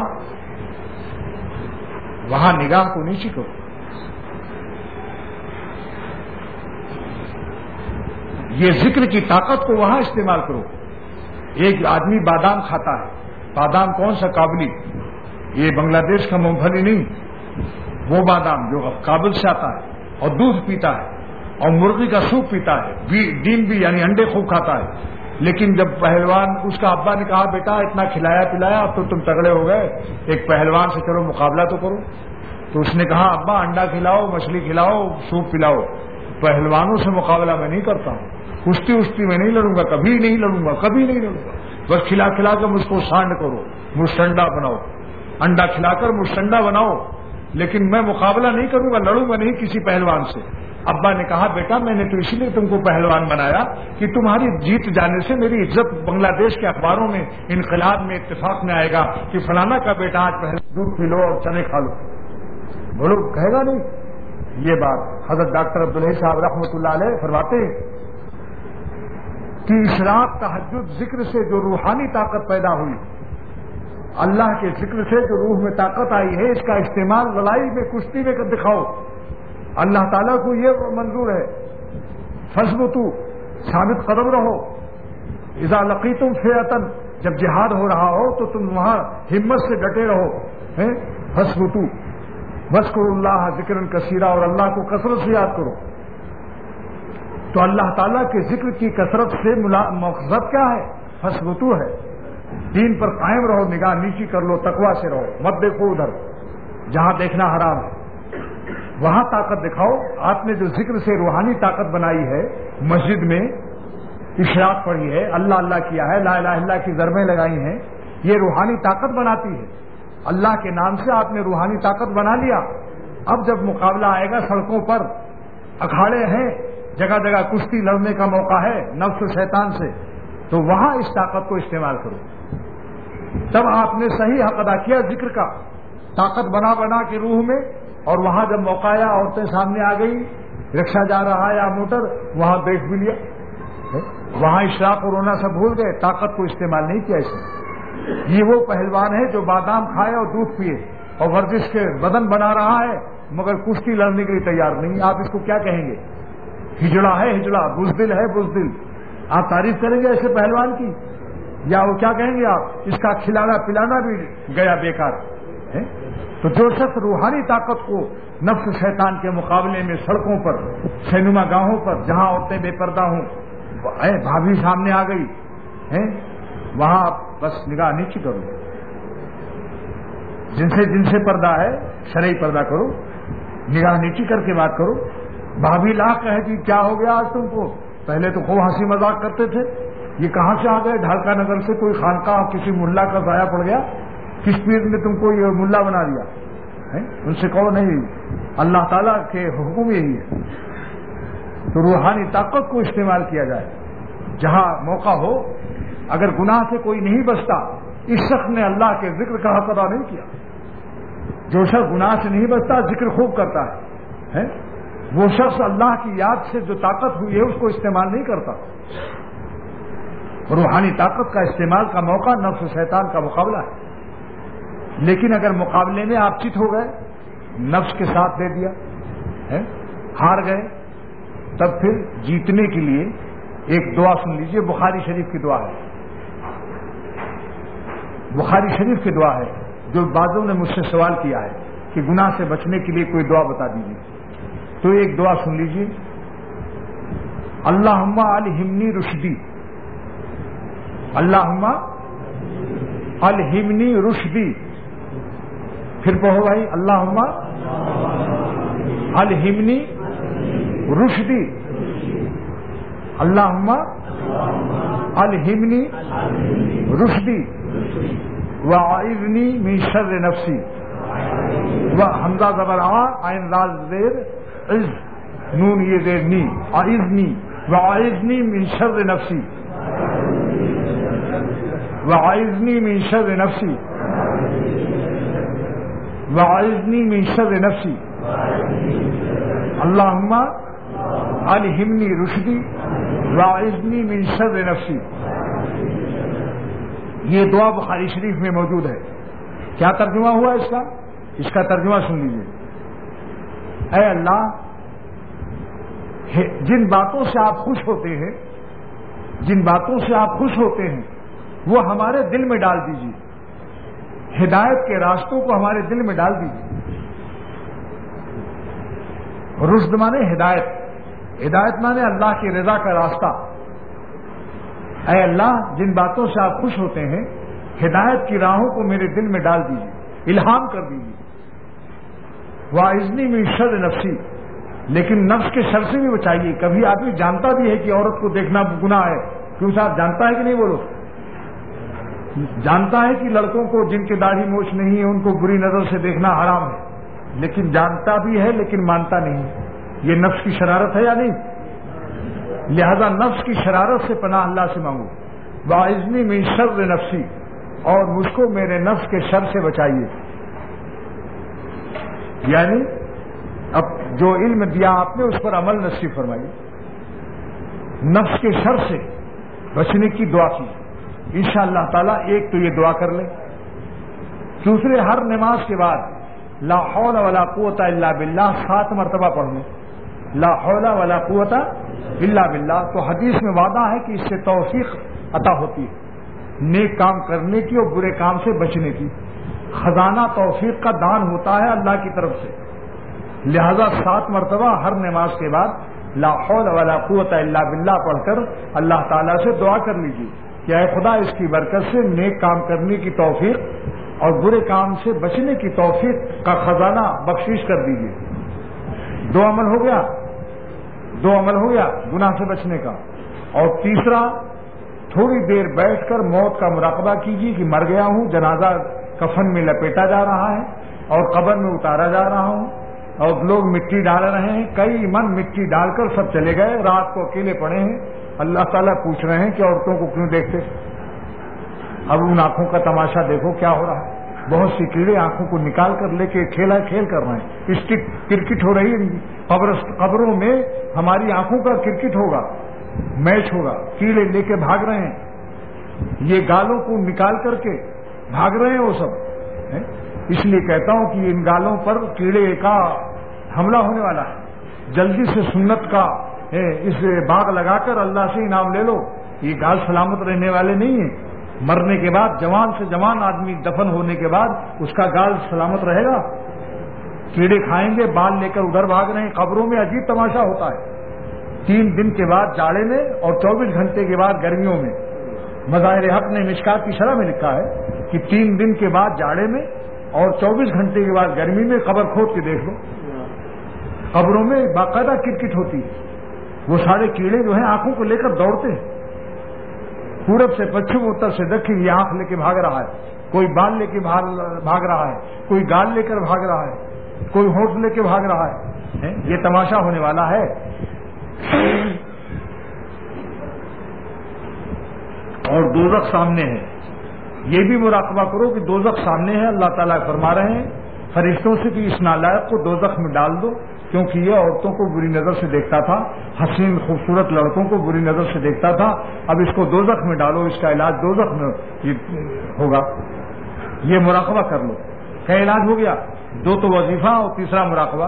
وہاں نگاہ کو نیچی کرو۔ یہ ذکر کی طاقت کو وہاں استعمال کرو۔ ایک آدمی بادام کھاتا ہے، بادام کون سا؟ کابلی، یہ بنگلہ دیش کا مونگ پھلی نہیں، وہ بادام جو کابل سے آتا ہے، اور دودھ پیتا ہے اور مرغی کا سوپ پیتا ہے، ڈیم بھی یعنی انڈے خوب کھاتا ہے۔ لیکن جب پہلوان، اس کا ابا نے کہا بیٹا اتنا کھلایا پلایا اب تو تم تگڑے ہو گئے، ایک پہلوان سے چلو مقابلہ تو کرو، تو اس نے کہا ابا انڈا کھلاؤ، مچھلی کھلاؤ، سوپ پلاؤ، پہلوانوں سے مقابلہ میں نہیں کرتا ہوں، کشتی وشتی میں نہیں لڑوں گا، کبھی نہیں لڑوں گا، کبھی نہیں لڑوں گا، بس کھلا کھلا کر مجھ کو سانڈ کرو، مشٹنڈا بناؤ، انڈا کھلا کر مشٹنڈا بناؤ، لیکن میں مقابلہ نہیں کروں گا، لڑوں گا نہیں کسی پہلوان سے۔ ابا نے کہا بیٹا میں نے تو اسی لیے تم کو پہلوان بنایا کہ تمہاری جیت جانے سے میری عزت بنگلہ دیش کے اخباروں میں، انقلاب میں، اتفاق میں آئے گا کہ فلانا کا بیٹا آج پہلے دودھ پی لو اور چنے کھا لو، بولو کہے گا نہیں؟ یہ بات حضرت ڈاکٹر عبدالحی صاحب رحمۃ اللہ علیہ فرماتے ہیں کہ اشراق تہجد ذکر سے جو روحانی طاقت پیدا ہوئی، اللہ کے ذکر سے جو روح میں طاقت آئی ہے، اس کا استعمال لڑائی میں، کشتی میں کر دکھاؤ۔ اللہ تعالیٰ کو یہ منظور ہے، فثبتوا، ثابت قدم رہو، اذا لقیتم فئۃ، جب جہاد ہو رہا ہو تو تم وہاں ہمت سے ڈٹے رہو، فثبتوا واذکروا اللہ ذکرا کثیرا، اور اللہ کو کثرت سے یاد کرو۔ تو اللہ تعالیٰ کے ذکر کی کثرت سے مقصد کیا ہے؟ فثبتوا ہے، دین پر قائم رہو، نگاہ نیچی کر لو، تقوی سے رہو، مت دیکھو ادھر جہاں دیکھنا حرام ہے، وہاں طاقت دکھاؤ۔ آپ نے جو ذکر سے روحانی طاقت بنائی ہے، مسجد میں اشراق پڑھی ہے، اللہ اللہ کیا ہے، لا الہ الا اللہ کی ضربیں لگائی ہیں، یہ روحانی طاقت بناتی ہے۔ اللہ کے نام سے آپ نے روحانی طاقت بنا لیا۔ اب جب مقابلہ آئے گا سڑکوں پر، اکھاڑے ہیں، جگہ جگہ کشتی لڑنے کا موقع ہے نفس و شیطان سے، تو وہاں اس طاقت کو استعمال کرو۔ تب آپ نے صحیح حق ادا کیا ذکر کا، طاقت بنا بنا کے روح میں، اور وہاں جب موقع آیا عورتیں سامنے آ گئی، رکشہ جا رہا ہے یا موٹر، وہاں دیکھ بھی لیا، وہاں اشراق اور رونا سب بھول گئے، طاقت کو استعمال نہیں کیا اس نے۔ یہ وہ پہلوان ہے جو بادام کھائے اور دودھ پیے اور ورزش کے بدن بنا رہا ہے مگر کشتی لڑنے کے لیے تیار نہیں۔ آپ اس کو کیا کہیں گے؟ ہجڑا ہے، ہجڑا، بزدل ہے، بزدل، آپ تعریف کریں گے ایسے پہلوان کی؟ یا وہ کیا کہیں گے آپ، اس کا کھلانا پلانا بھی گیا بیکار ہے؟ تو جو شخص روحانی طاقت کو نفس شیطان کے مقابلے میں سڑکوں پر، سینما گاہوں پر جہاں عورتیں بے پردہ ہوں، اے بھابھی سامنے آ گئی ہیں، وہاں بس نگاہ نیچی کرو، جن سے جن سے پردہ ہے شرعی پردہ کرو، نگاہ نیچی کر کے بات کرو۔ بھابھی لاکھ کہے کہ کیا ہو گیا آج تم کو، پہلے تو خوب ہنسی مذاق کرتے تھے، یہ کہاں سے آ گئے؟ ڈھالکا نگر سے کوئی خانقاہ کسی ملا کا ضائع پڑ گیا، کس پیر نے تم کو یہ ملا بنا دیا؟ ان سے کہو نہیں، اللہ تعالیٰ کے حکم یہی ہے۔ تو روحانی طاقت کو استعمال کیا جائے جہاں موقع ہو۔ اگر گناہ سے کوئی نہیں بچتا، اس شخص نے اللہ کے ذکر کا حق ادا نہیں کیا۔ جو شخص گناہ سے نہیں بچتا ذکر خوب کرتا ہے، وہ شخص اللہ کی یاد سے جو طاقت ہوئی ہے اس کو استعمال نہیں کرتا۔ روحانی طاقت کا استعمال کا موقع نفس شیطان کا مقابلہ ہے، لیکن اگر مقابلے میں آپ چت ہو گئے، نفس کے ساتھ دے دیا، ہار گئے، تب پھر جیتنے کے لیے ایک دعا سن لیجئے، بخاری شریف کی دعا ہے، بخاری شریف کی دعا ہے، جو بعضوں نے مجھ سے سوال کیا ہے کہ گناہ سے بچنے کے لیے کوئی دعا بتا دیجیے، تو ایک دعا سن لیجئے، اللہم الہمنی رشدی، اللہم الہمنی رشدی، پھر پڑھو بھائی، اللہم الہمنی رشدی، اللہم الہمنی رشدی وَأَعِذْنِي مِنْ شَرِّ نَفْسِي، وحمزہ زبر آ، عین لال زیر، عز نون یہ زیر نی، اعذنی، وَأَعِذْنِي مِنْ شَرِّ نَفْسِي، وَأَعِذْنِي مِنْ شَرِّ نَفْسِي، وَأَعِذْنِي مِنْ شَرِّ نَفْسِي، اللہم الہمنی رشدی وَأَعِذْنِی مِنْ شَرِّ نَفْسِی۔ یہ دعا بخاری شریف میں موجود ہے۔ کیا ترجمہ ہوا اس کا؟ اس کا ترجمہ سن لیجیے۔ اے اللہ، جن باتوں سے آپ خوش ہوتے ہیں، جن باتوں سے آپ خوش ہوتے ہیں وہ ہمارے دل میں ڈال دیجیے، ہدایت کے راستوں کو ہمارے دل میں ڈال دیجیے۔ رشد مانے ہدایت، ہدایت مانے اللہ کی رضا کا راستہ۔ اے اللہ، جن باتوں سے آپ خوش ہوتے ہیں ہدایت کی راہوں کو میرے دل میں ڈال دیجیے، الہام کر دیجیے۔ وَأَعِذْنِی مِنْ شَرِّ نَفْسِی، لیکن نفس کے شر سے بھی بچائیے۔ کبھی آدمی جانتا بھی ہے کہ عورت کو دیکھنا گناہ ہے، کیوں صاحب جانتا ہے کہ نہیں؟ بولو، جانتا ہے کہ لڑکوں کو جن کی داڑھی موچھ نہیں ہے ان کو بری نظر سے دیکھنا حرام ہے، لیکن جانتا بھی ہے لیکن مانتا نہیں۔ یہ نفس کی شرارت ہے یا نہیں؟ لہذا نفس کی شرارت سے پناہ اللہ سے مانگو۔ وَأَعِذْنِی مِنْ شَرِّ نَفْسِی، اور مجھ کو میرے نفس کے شر سے بچائیے۔ یعنی اب جو علم دیا آپ نے اس پر عمل نصیب فرمائیے۔ نفس کے شر سے بچنے کی دعا کی انشاءاللہ تعالیٰ۔ ایک تو یہ دعا کر لیں، دوسرے ہر نماز کے بعد لا حول ولا قوت الا باللہ سات مرتبہ پڑھ لیں، لا حول ولا قوت الا باللہ۔ تو حدیث میں وعدہ ہے کہ اس سے توفیق عطا ہوتی ہے نیک کام کرنے کی اور برے کام سے بچنے کی۔ خزانہ توفیق کا دان ہوتا ہے اللہ کی طرف سے، لہذا سات مرتبہ ہر نماز کے بعد لا حول ولا قوت الا باللہ پڑھ کر اللہ تعالیٰ سے دعا کر لیجیے کہ اے خدا، اس کی برکت سے نیک کام کرنے کی توفیق اور برے کام سے بچنے کی توفیق کا خزانہ بخشش کر دیجیے۔ دو عمل ہو گیا، دو عمل ہو گیا گناہ سے بچنے کا۔ اور تیسرا، تھوڑی دیر بیٹھ کر موت کا مراقبہ کیجیے کہ مر گیا ہوں، جنازہ کفن میں لپیٹا جا رہا ہے اور قبر میں اتارا جا رہا ہوں، اور لوگ مٹی ڈال رہے ہیں، کئی من مٹی ڈال کر سب چلے گئے، رات کو اکیلے پڑے ہیں۔ اللہ تعالیٰ پوچھ رہے ہیں کہ عورتوں کو کیوں دیکھتے؟ اب ان آنکھوں کا تماشا دیکھو کیا ہو رہا ہے۔ بہت سی کیڑے آنکھوں کو نکال کر لے کے کھیلا کھیل کر رہے ہیں، اس کی کرکٹ ہو رہی ہے۔ قبروں میں ہماری آنکھوں کا کرکٹ ہوگا، میچ ہوگا، کیڑے لے کے بھاگ رہے ہیں، یہ گالوں کو نکال کر کے بھاگ رہے ہیں وہ سب۔ اس لیے کہتا ہوں کہ ان گالوں پر کیڑے کا حملہ ہونے والا ہے، جلدی سے سنت کا اس باغ لگا کر اللہ سے انعام لے لو. یہ گال سلامت رہنے والے نہیں ہیں. مرنے کے بعد جوان سے جوان آدمی دفن ہونے کے بعد اس کا گال سلامت رہے گا؟ کیڑے کھائیں گے، بال لے کر ادھر بھاگ رہے ہیں. قبروں میں عجیب تماشا ہوتا ہے. تین دن کے بعد جاڑے میں اور چوبیس گھنٹے کے بعد گرمیوں میں. مظاہر حق نے مشکات کی شرح میں لکھا ہے کہ تین دن کے بعد جاڑے میں اور چوبیس گھنٹے کے بعد گرمی میں قبر کھود کے دیکھ لو. قبروں میں باقاعدہ کرکٹ ہوتی ہے. وہ سارے کیڑے جو ہیں آنکھوں کو لے کر دوڑتے ہیں. پورب سے پچھم، اتر سے دکھن یہ آنکھ لے کے بھاگ رہا ہے. کوئی بال لے کے بھاگ رہا ہے، کوئی گال لے کر بھاگ رہا ہے، کوئی ہونٹ لے کے بھاگ رہا ہے. یہ تماشا ہونے والا ہے. اور دوزخ سامنے ہے. یہ بھی مراقبہ کرو کہ دوزخ سامنے ہے. اللہ تعالیٰ فرما رہے ہیں فرشتوں سے کہ اس نالائق کو دوزخ میں ڈال دو، کیونکہ یہ عورتوں کو بری نظر سے دیکھتا تھا، حسین خوبصورت لڑکوں کو بری نظر سے دیکھتا تھا. اب اس کو دوزخ میں ڈالو، اس کا علاج دوزخ میں ہوگا. یہ مراقبہ کر لو. کیا علاج ہو گیا؟ دو تو وظیفہ اور تیسرا مراقبہ.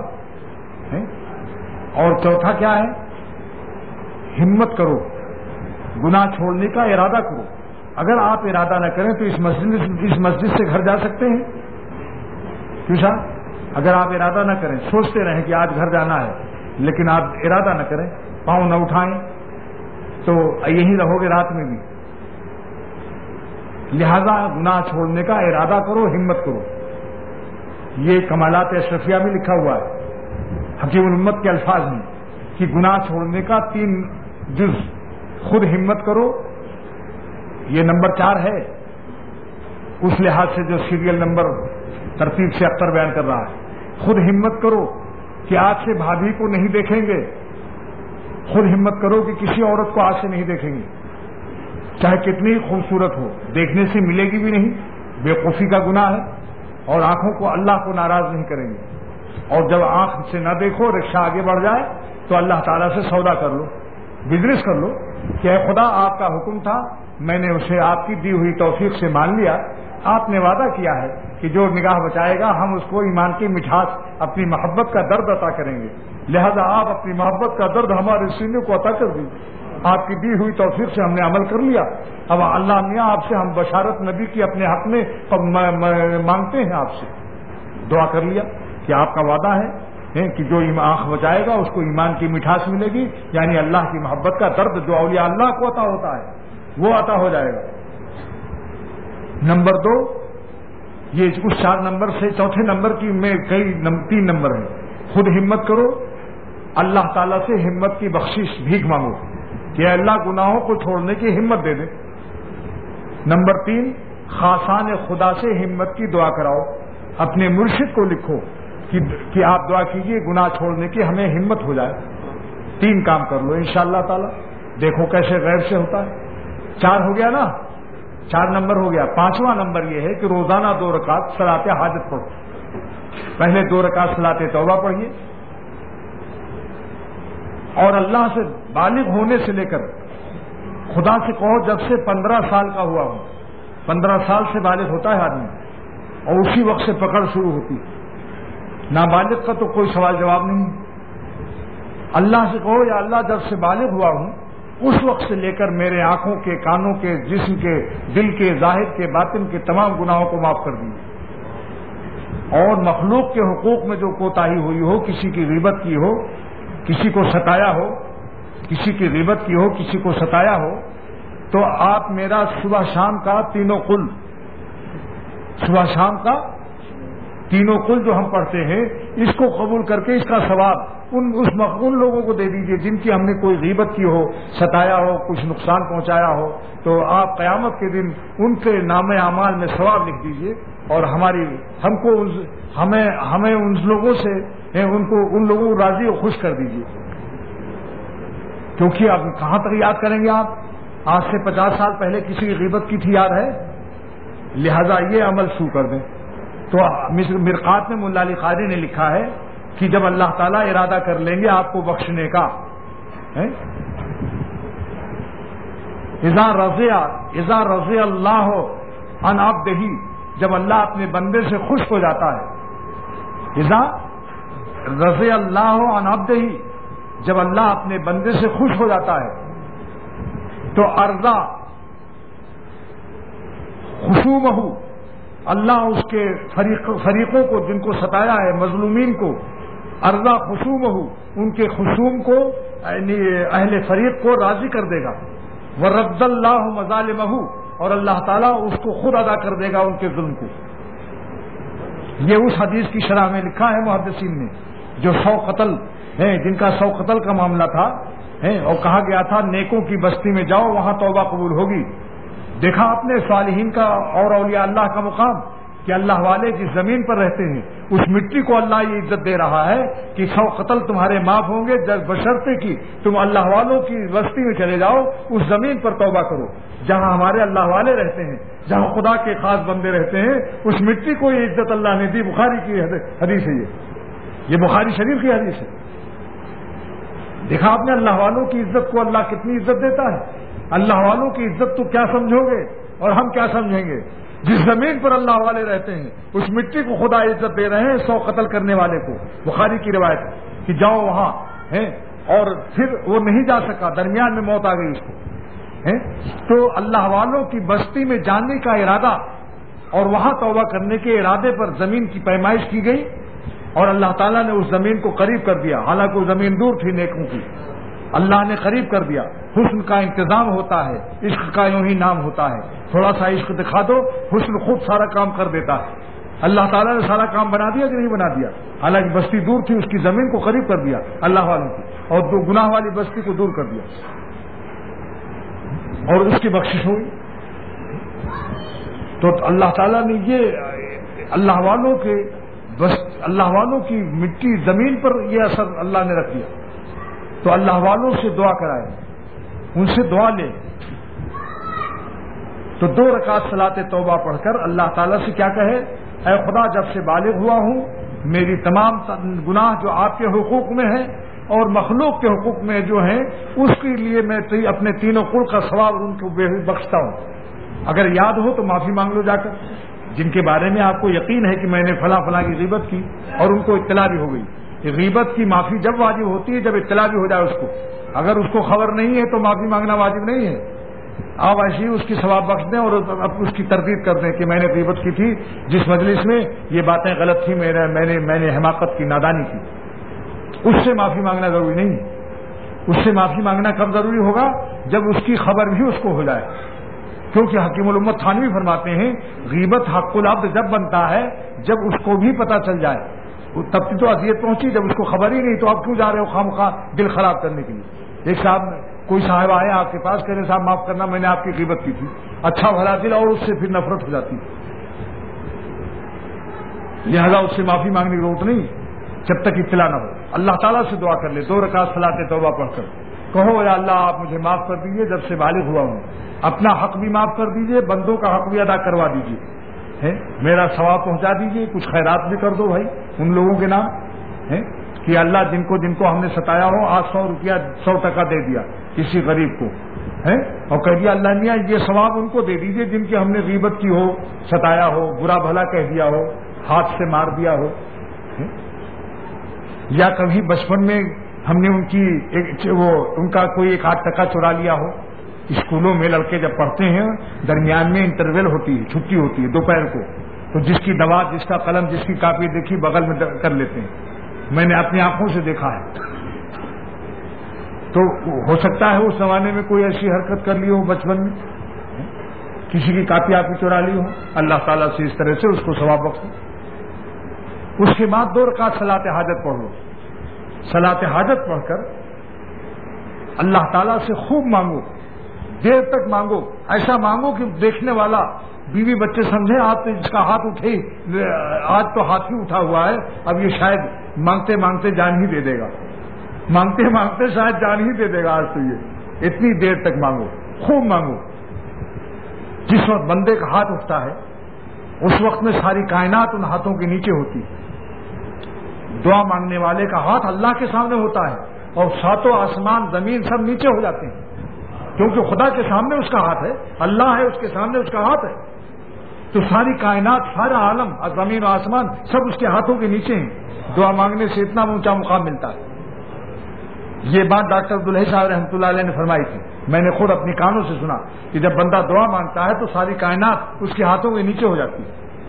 اور چوتھا کیا ہے؟ ہمت کرو، گناہ چھوڑنے کا ارادہ کرو. اگر آپ ارادہ نہ کریں تو اس مسجد اس مسجد سے گھر جا سکتے ہیں؟ کیوں صاحب؟ اگر آپ ارادہ نہ کریں، سوچتے رہیں کہ آج گھر جانا ہے، لیکن آپ ارادہ نہ کریں، پاؤں نہ اٹھائیں، تو یہی رہو گے رات میں بھی. لہذا گناہ چھوڑنے کا ارادہ کرو، ہمت کرو. یہ کمالات اشرفیہ میں لکھا ہوا ہے حکیم الامت کے الفاظ میں کہ گناہ چھوڑنے کا تین جز. خود ہمت کرو، یہ نمبر چار ہے اس لحاظ سے جو سیریل نمبر ترتیب سے اختر بیان کر رہا ہے. خود ہمت کرو کہ آج سے بھابھی کو نہیں دیکھیں گے. خود ہمت کرو کہ کسی عورت کو آج سے نہیں دیکھیں گے، چاہے کتنی خوبصورت ہو. دیکھنے سے ملے گی بھی نہیں، بےوقوفی کا گناہ ہے. اور آنکھوں کو اللہ کو ناراض نہیں کریں گے. اور جب آنکھ سے نہ دیکھو، رکشہ آگے بڑھ جائے تو اللہ تعالیٰ سے سودا کر لو، بزنس کر لو کہ اے خدا آپ کا حکم تھا، میں نے اسے آپ کی دی ہوئی توفیق سے مان لیا. آپ نے وعدہ کیا ہے کہ جو نگاہ بچائے گا ہم اس کو ایمان کی مٹھاس، اپنی محبت کا درد عطا کریں گے. لہذا آپ اپنی محبت کا درد ہمارے سینے کو عطا کر دیجیے. آپ کی دی ہوئی توفیق سے ہم نے عمل کر لیا. اب اللہ میاں آپ سے ہم بشارت نبی کی اپنے حق میں مانگتے ہیں. آپ سے دعا کر لیا کہ آپ کا وعدہ ہے کہ جو آنکھ بچائے گا اس کو ایمان کی مٹھاس ملے گی، یعنی اللہ کی محبت کا درد جو اولیاء اللہ کو عطا ہوتا ہے وہ عطا ہو جائے گا. نمبر دو، یہ اس چار نمبر سے چوتھے نمبر کی میں کئی تین نمبر ہیں. خود ہمت کرو، اللہ تعالیٰ سے ہمت کی بخشش بھیک مانگو کہ اللہ گناہوں کو چھوڑنے کی ہمت دے دے. نمبر تین، خاصان خدا سے ہمت کی دعا کراؤ. اپنے مرشد کو لکھو کہ, کہ آپ دعا کیجئے گناہ چھوڑنے کی ہمیں ہمت ہو جائے. تین کام کر لو انشاءاللہ تعالی. دیکھو کیسے غیر سے ہوتا ہے. چار ہو گیا نا، چار نمبر ہو گیا. پانچواں نمبر یہ ہے کہ روزانہ دو رکعت صلاۃ حاجت پڑھو. پہلے دو رکعت صلاۃ توبہ پڑھیے اور اللہ سے بالغ ہونے سے لے کر خدا سے کہو جب سے پندرہ سال کا ہوا ہوں. پندرہ سال سے بالغ ہوتا ہے آدمی اور اسی وقت سے پکڑ شروع ہوتی ہے. نابالغ کا تو کوئی سوال جواب نہیں. اللہ سے کہو یا اللہ جب سے بالغ ہوا ہوں اس وقت سے لے کر میرے آنکھوں کے، کانوں کے، جسم کے، دل کے، ظاہر کے، باطن کے تمام گناہوں کو معاف کر دیجیے. اور مخلوق کے حقوق میں جو کوتاہی ہوئی ہو، کسی کی غیبت کی ہو، کسی کو ستایا ہو، کسی کی غیبت کی ہو، کسی کو ستایا ہو، تو آپ میرا صبح شام کا تینوں قل صبح شام کا تینوں قل جو ہم پڑھتے ہیں اس کو قبول کر کے اس کا ثواب ان اس ان لوگوں کو دے دیجئے جن کی ہم نے کوئی غیبت کی ہو، ستایا ہو، کچھ نقصان پہنچایا ہو. تو آپ قیامت کے دن ان کے نام اعمال میں ثواب لکھ دیجئے اور ہماری ہم کو ہمیں ہمیں ان لوگوں سے ان کو ان لوگوں کو راضی اور خوش کر دیجئے. کیونکہ اب کہاں تک یاد کریں گے آپ؟ آج سے پچاس سال پہلے کسی کی غیبت کی تھی یاد ہے؟ لہذا یہ عمل شروع کر دیں. تو مرقات میں مولا علی قاری نے لکھا ہے کہ جب اللہ تعالیٰ ارادہ کر لیں گے آپ کو بخشنے کا، اذا رضی اذا رضی اللہ عن عبدہ، جب اللہ اپنے بندے سے خوش ہو جاتا ہے. اذا رضی اللہ عن عبدہ، جب اللہ اپنے بندے سے خوش ہو جاتا ہے تو ارضا خصومہ، اللہ اس کے فریق فریقوں کو جن کو ستایا ہے، مظلومین کو، ارضا خصومہ، ان کے خصوم کو یعنی اہل فریق کو راضی کر دے گا، ورد اللہ مظالمہ، اور اللہ تعالیٰ اس کو خود ادا کر دے گا ان کے ظلم کو۔ یہ اس حدیث کی شرح میں لکھا ہے محدثین نے، جو سو قتل ہیں، جن کا سو قتل کا معاملہ تھا اور کہا گیا تھا نیکوں کی بستی میں جاؤ وہاں توبہ قبول ہوگی۔ دیکھا آپ نے صالحین کا اور اولیاء اللہ کا مقام کہ اللہ والے جس زمین پر رہتے ہیں اس مٹی کو اللہ یہ عزت دے رہا ہے کہ سو قتل تمہارے معاف ہوں گے بشرطے کی تم اللہ والوں کی بستی میں چلے جاؤ، اس زمین پر توبہ کرو جہاں ہمارے اللہ والے رہتے ہیں، جہاں خدا کے خاص بندے رہتے ہیں، اس مٹی کو یہ عزت اللہ نے دی۔ بخاری کی حدیث ہے، یہ یہ بخاری شریف کی حدیث ہے۔ دیکھا آپ نے اللہ والوں کی عزت کو اللہ کتنی عزت دیتا ہے۔ اللہ والوں کی عزت تو کیا سمجھو گے اور ہم کیا سمجھیں گے؟ جس زمین پر اللہ والے رہتے ہیں اس مٹی کو خدا عزت دے رہے ہیں سو قتل کرنے والے کو۔ بخاری کی روایت ہے کہ جاؤ وہاں ہیں، اور پھر وہ نہیں جا سکا، درمیان میں موت آ گئی اس کو۔ تو اللہ والوں کی بستی میں جانے کا ارادہ اور وہاں توبہ کرنے کے ارادے پر زمین کی پیمائش کی گئی، اور اللہ تعالیٰ نے اس زمین کو قریب کر دیا، حالانکہ وہ زمین دور تھی نیکوں کی، اللہ نے قریب کر دیا۔ حسن کا انتظام ہوتا ہے، عشق کا یوں ہی نام ہوتا ہے، تھوڑا سا عشق دکھا دو، حسن خود سارا کام کر دیتا ہے۔ اللہ تعالیٰ نے سارا کام بنا دیا کہ نہیں بنا دیا؟ حالانکہ بستی دور تھی، اس کی زمین کو قریب کر دیا اللہ والوں کی، اور دو گناہ والی بستی کو دور کر دیا، اور اس کی بخشش ہوئی۔ تو اللہ تعالیٰ نے یہ اللہ والوں کے بس اللہ والوں کی مٹی زمین پر یہ اثر اللہ نے رکھ دیا۔ تو اللہ والوں سے دعا کرائے، ان سے دعا لے۔ تو دو رکعت صلاۃ توبہ پڑھ کر اللہ تعالیٰ سے کیا کہے؟ اے خدا، جب سے بالغ ہوا ہوں میری تمام گناہ جو آپ کے حقوق میں ہیں اور مخلوق کے حقوق میں جو ہیں اس کے لیے میں اپنے تینوں قل کا ثواب ان کو بخشتا ہوں۔ اگر یاد ہو تو معافی مانگ لو جا کر، جن کے بارے میں آپ کو یقین ہے کہ میں نے فلاں فلاں کی غیبت کی اور ان کو اطلاع بھی ہو گئی۔ غیبت کی معافی جب واجب ہوتی ہے جب اطلاع بھی ہو جائے اس کو، اگر اس کو خبر نہیں ہے تو معافی مانگنا واجب نہیں ہے۔ آپ ایسے ہی اس کی ثواب بخش دیں اور اس کی تردید کر دیں کہ میں نے غیبت کی تھی جس مجلس میں یہ باتیں غلط تھیں، میں نے میں نے میں نے حماقت کی، نادانی کی۔ اس سے معافی مانگنا ضروری نہیں ہے۔ اس سے معافی مانگنا کب ضروری ہوگا؟ جب اس کی خبر بھی اس کو ہو جائے، کیونکہ حکیم الامت تھانوی فرماتے ہیں غیبت حق العبد جب بنتا ہے جب اس کو بھی پتہ چل جائے۔ تب تو اذیت پہنچی، جب اس کو خبر ہی نہیں تو آپ کیوں جا رہے ہو خواہ دل خراب کرنے کے لیے؟ ایک صاحب کوئی صاحب آئے آپ کے پاس، کہنے صاحب معاف کرنا میں نے آپ کی غیبت کی تھی، اچھا بھلا دل اور اس سے پھر نفرت ہو جاتی، لہذا اس سے معافی مانگنے کی ضرورت نہیں جب تک اطلاع نہ ہو۔ اللہ تعالیٰ سے دعا کر لے، دو رکعت صلاۃ توبہ پڑھ کر کہو یا اللہ آپ مجھے معاف کر دیجیے، جب سے بالغ ہوا ہوں اپنا حق بھی معاف کر دیجیے، بندوں کا حق بھی ادا کروا دیجیے، میرا ثواب پہنچا دیجیے، کچھ خیرات بھی کر دو بھائی ان لوگوں کے نام کہ اللہ جن کو جن کو ہم نے ستایا ہو آج سو روپیہ سو ٹکا دے دیا کسی غریب کو، اور کہہ دیا اللہ میاں یہ ثواب ان کو دے دیجیے جن کی ہم نے غیبت کی ہو، ستایا ہو، برا بھلا کہہ دیا ہو، ہاتھ سے مار دیا ہو، یا کبھی بچپن میں ہم نے ان کی ایک وہ ان کا کوئی ایک آدھ ٹکا چرا لیا ہو۔ اسکولوں میں لڑکے جب پڑھتے ہیں درمیان میں انٹرول ہوتی ہے، چھٹی ہوتی ہے دوپہر کو، تو جس کی دوا، جس کا قلم، جس کی کاپی دیکھی بغل میں کر لیتے ہیں، میں نے اپنی آنکھوں سے دیکھا ہے۔ تو ہو سکتا ہے اس زمانے میں کوئی ایسی حرکت کر لی ہو بچپن میں، کسی کی کاپی آپ چرا لی ہو، اللہ تعالیٰ سے اس طرح سے اس کو ثواب بخشو۔ اس کے بعد دو رکعت صلاۃ حاجت پڑھ لو۔ صلاۃ حاجت پڑھ کر اللہ تعالیٰ سے خوب مانگو، دیر تک مانگو، ایسا مانگو کہ دیکھنے والا بیوی بچے سمجھے آج تو جس کا ہاتھ اٹھے آج تو ہاتھ ہی اٹھا ہوا ہے، اب یہ شاید مانگتے مانگتے جان ہی دے دے گا، مانگتے مانگتے شاید جان ہی دے دے گا آج تو یہ، اتنی دیر تک مانگو، خوب مانگو۔ جس وقت بندے کا ہاتھ اٹھتا ہے اس وقت میں ساری کائنات ان ہاتھوں کے نیچے ہوتی ہے۔ دعا مانگنے والے کا ہاتھ اللہ کے سامنے ہوتا ہے اور ساتوں آسمان زمین سب نیچے ہو جاتے ہیں، کیونکہ خدا کے سامنے اس کا ہاتھ ہے، اللہ ہے اس کے سامنے اس کا ہاتھ ہے، تو ساری کائنات، سارا عالم، زمین و آسمان سب اس کے ہاتھوں کے نیچے ہیں۔ دعا مانگنے سے اتنا اونچا مقام ملتا ہے۔ یہ بات ڈاکٹر عبدالحی صاحب رحمۃ اللہ علیہ نے فرمائی تھی، میں نے خود اپنی کانوں سے سنا کہ جب بندہ دعا مانگتا ہے تو ساری کائنات اس کے ہاتھوں کے نیچے ہو جاتی ہے.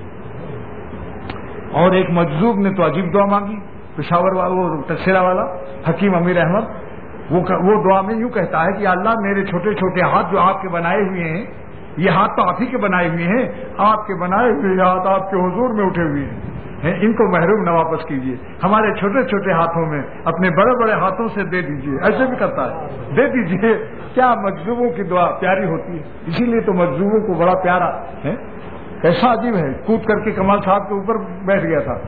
اور ایک مجذوب نے تو عجیب دعا مانگی، پشاور والا وہ تکسیرا والا حکیم امیر احمد، وہ وہ دعا میں یوں کہتا ہے کہ اللہ میرے چھوٹے چھوٹے ہاتھ جو آپ کے بنائے ہوئے ہیں، یہ ہاتھ تو آپ ہی کے بنائے ہوئے ہیں، آپ کے بنائے ہوئے ہاتھ آپ کے حضور میں اٹھے ہوئے ہیں، ان کو محروم نہ واپس کیجیے، ہمارے چھوٹے چھوٹے ہاتھوں میں اپنے بڑے بڑے ہاتھوں سے دے دیجیے. ایسے بھی کرتا ہے، دے دیجیے. کیا مجذوبوں کی دعا پیاری ہوتی ہے، اسی لیے تو مجذوبوں کو بڑا پیارا ہے. کیسا عجیب ہے، کود کر کے کمال صاحب کے اوپر بیٹھ گیا تھا،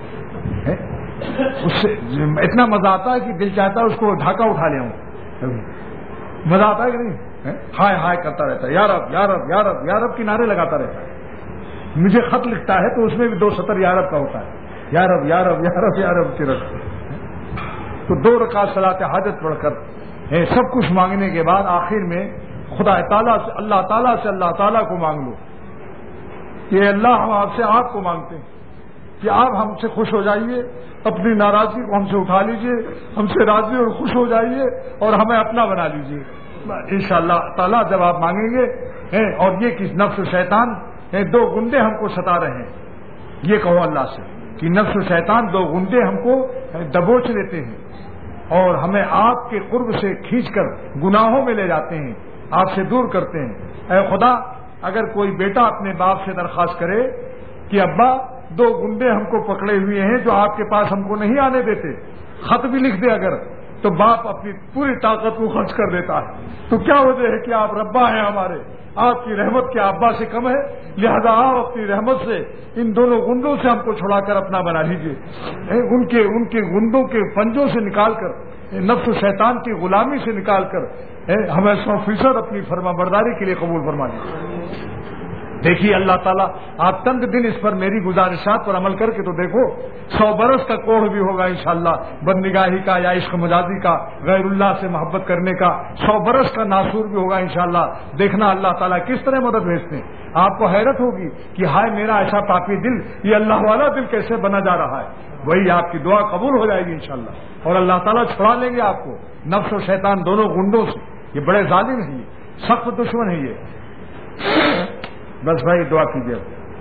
اس سے اتنا مزہ آتا ہے کہ دل چاہتا ہے اس کو ڈھاکہ اٹھا لے آؤں. مزہ آتا ہے کہ نہیں؟ ہائے ہائے کرتا رہتا ہے، یا رب یا رب یا رب یا رب کی نعرے لگاتا رہتا ہے. مجھے خط لکھتا ہے تو اس میں بھی دو سطر یا رب کا ہوتا ہے، یا رب یا رب یا رب یا رب کی رب. تو دو رکعت صلاۃ حاجت پڑھ کر سب کچھ مانگنے کے بعد آخر میں خدا تعالیٰ سے اللہ تعالیٰ سے اللہ تعالیٰ کو مانگ لو کہ اللہ ہم آپ سے آپ کو مانگتے ہیں کہ آپ ہم سے خوش ہو جائیے، اپنی ناراضگی کو ہم سے اٹھا لیجئے، ہم سے راضی اور خوش ہو جائیے اور ہمیں اپنا بنا لیجئے. انشاءاللہ تعالیٰ جب آپ مانگیں گے اور یہ کہ نفس و شیطان دو گنڈے ہم کو ستا رہے ہیں، یہ کہو اللہ سے کہ نفس و شیطان دو گنڈے ہم کو دبوچ لیتے ہیں اور ہمیں آپ کے قرب سے کھینچ کر گناہوں میں لے جاتے ہیں، آپ سے دور کرتے ہیں. اے خدا، اگر کوئی بیٹا اپنے باپ سے درخواست کرے کہ ابا دو گنڈے ہم کو پکڑے ہوئے ہیں جو آپ کے پاس ہم کو نہیں آنے دیتے، خط بھی لکھ دے اگر، تو باپ اپنی پوری طاقت کو خرچ کر دیتا ہے. تو کیا وجہ ہے کہ آپ ربا ہیں ہمارے، آپ کی رحمت کیا ابا سے کم ہے؟ لہذا آپ اپنی رحمت سے ان دونوں گنڈوں سے ہم کو چھڑا کر اپنا بنا لیجیے، ان کے ان کے گنڈوں کے پنجوں سے نکال کر، نفس و شیطان کی غلامی سے نکال کر ہمیں سو فیصد اپنی فرما برداری کے لیے قبول فرما لیجیے. دیکھیے اللہ تعالیٰ، آپ چند دن اس پر میری گزارشات پر عمل کر کے تو دیکھو، سو برس کا کوڑ بھی ہوگا انشاءاللہ بدنگاہی کا یا عشق مجازی کا، غیر اللہ سے محبت کرنے کا، سو برس کا ناسور بھی ہوگا انشاءاللہ. دیکھنا اللہ تعالیٰ کس طرح مدد بھیجتے ہیں. آپ کو حیرت ہوگی کہ ہائے میرا ایسا پاپی دل، یہ اللہ والا دل کیسے بنا جا رہا ہے. وہی آپ کی دعا قبول ہو جائے گی انشاءاللہ اور اللہ تعالیٰ چھڑا لیں گے آپ کو نفس و شیطان دونوں گنڈوں سے. یہ بڑے ظالم ہیں، یہ سخت دشمن ہے یہ. بس بھائی دعا کیجیے.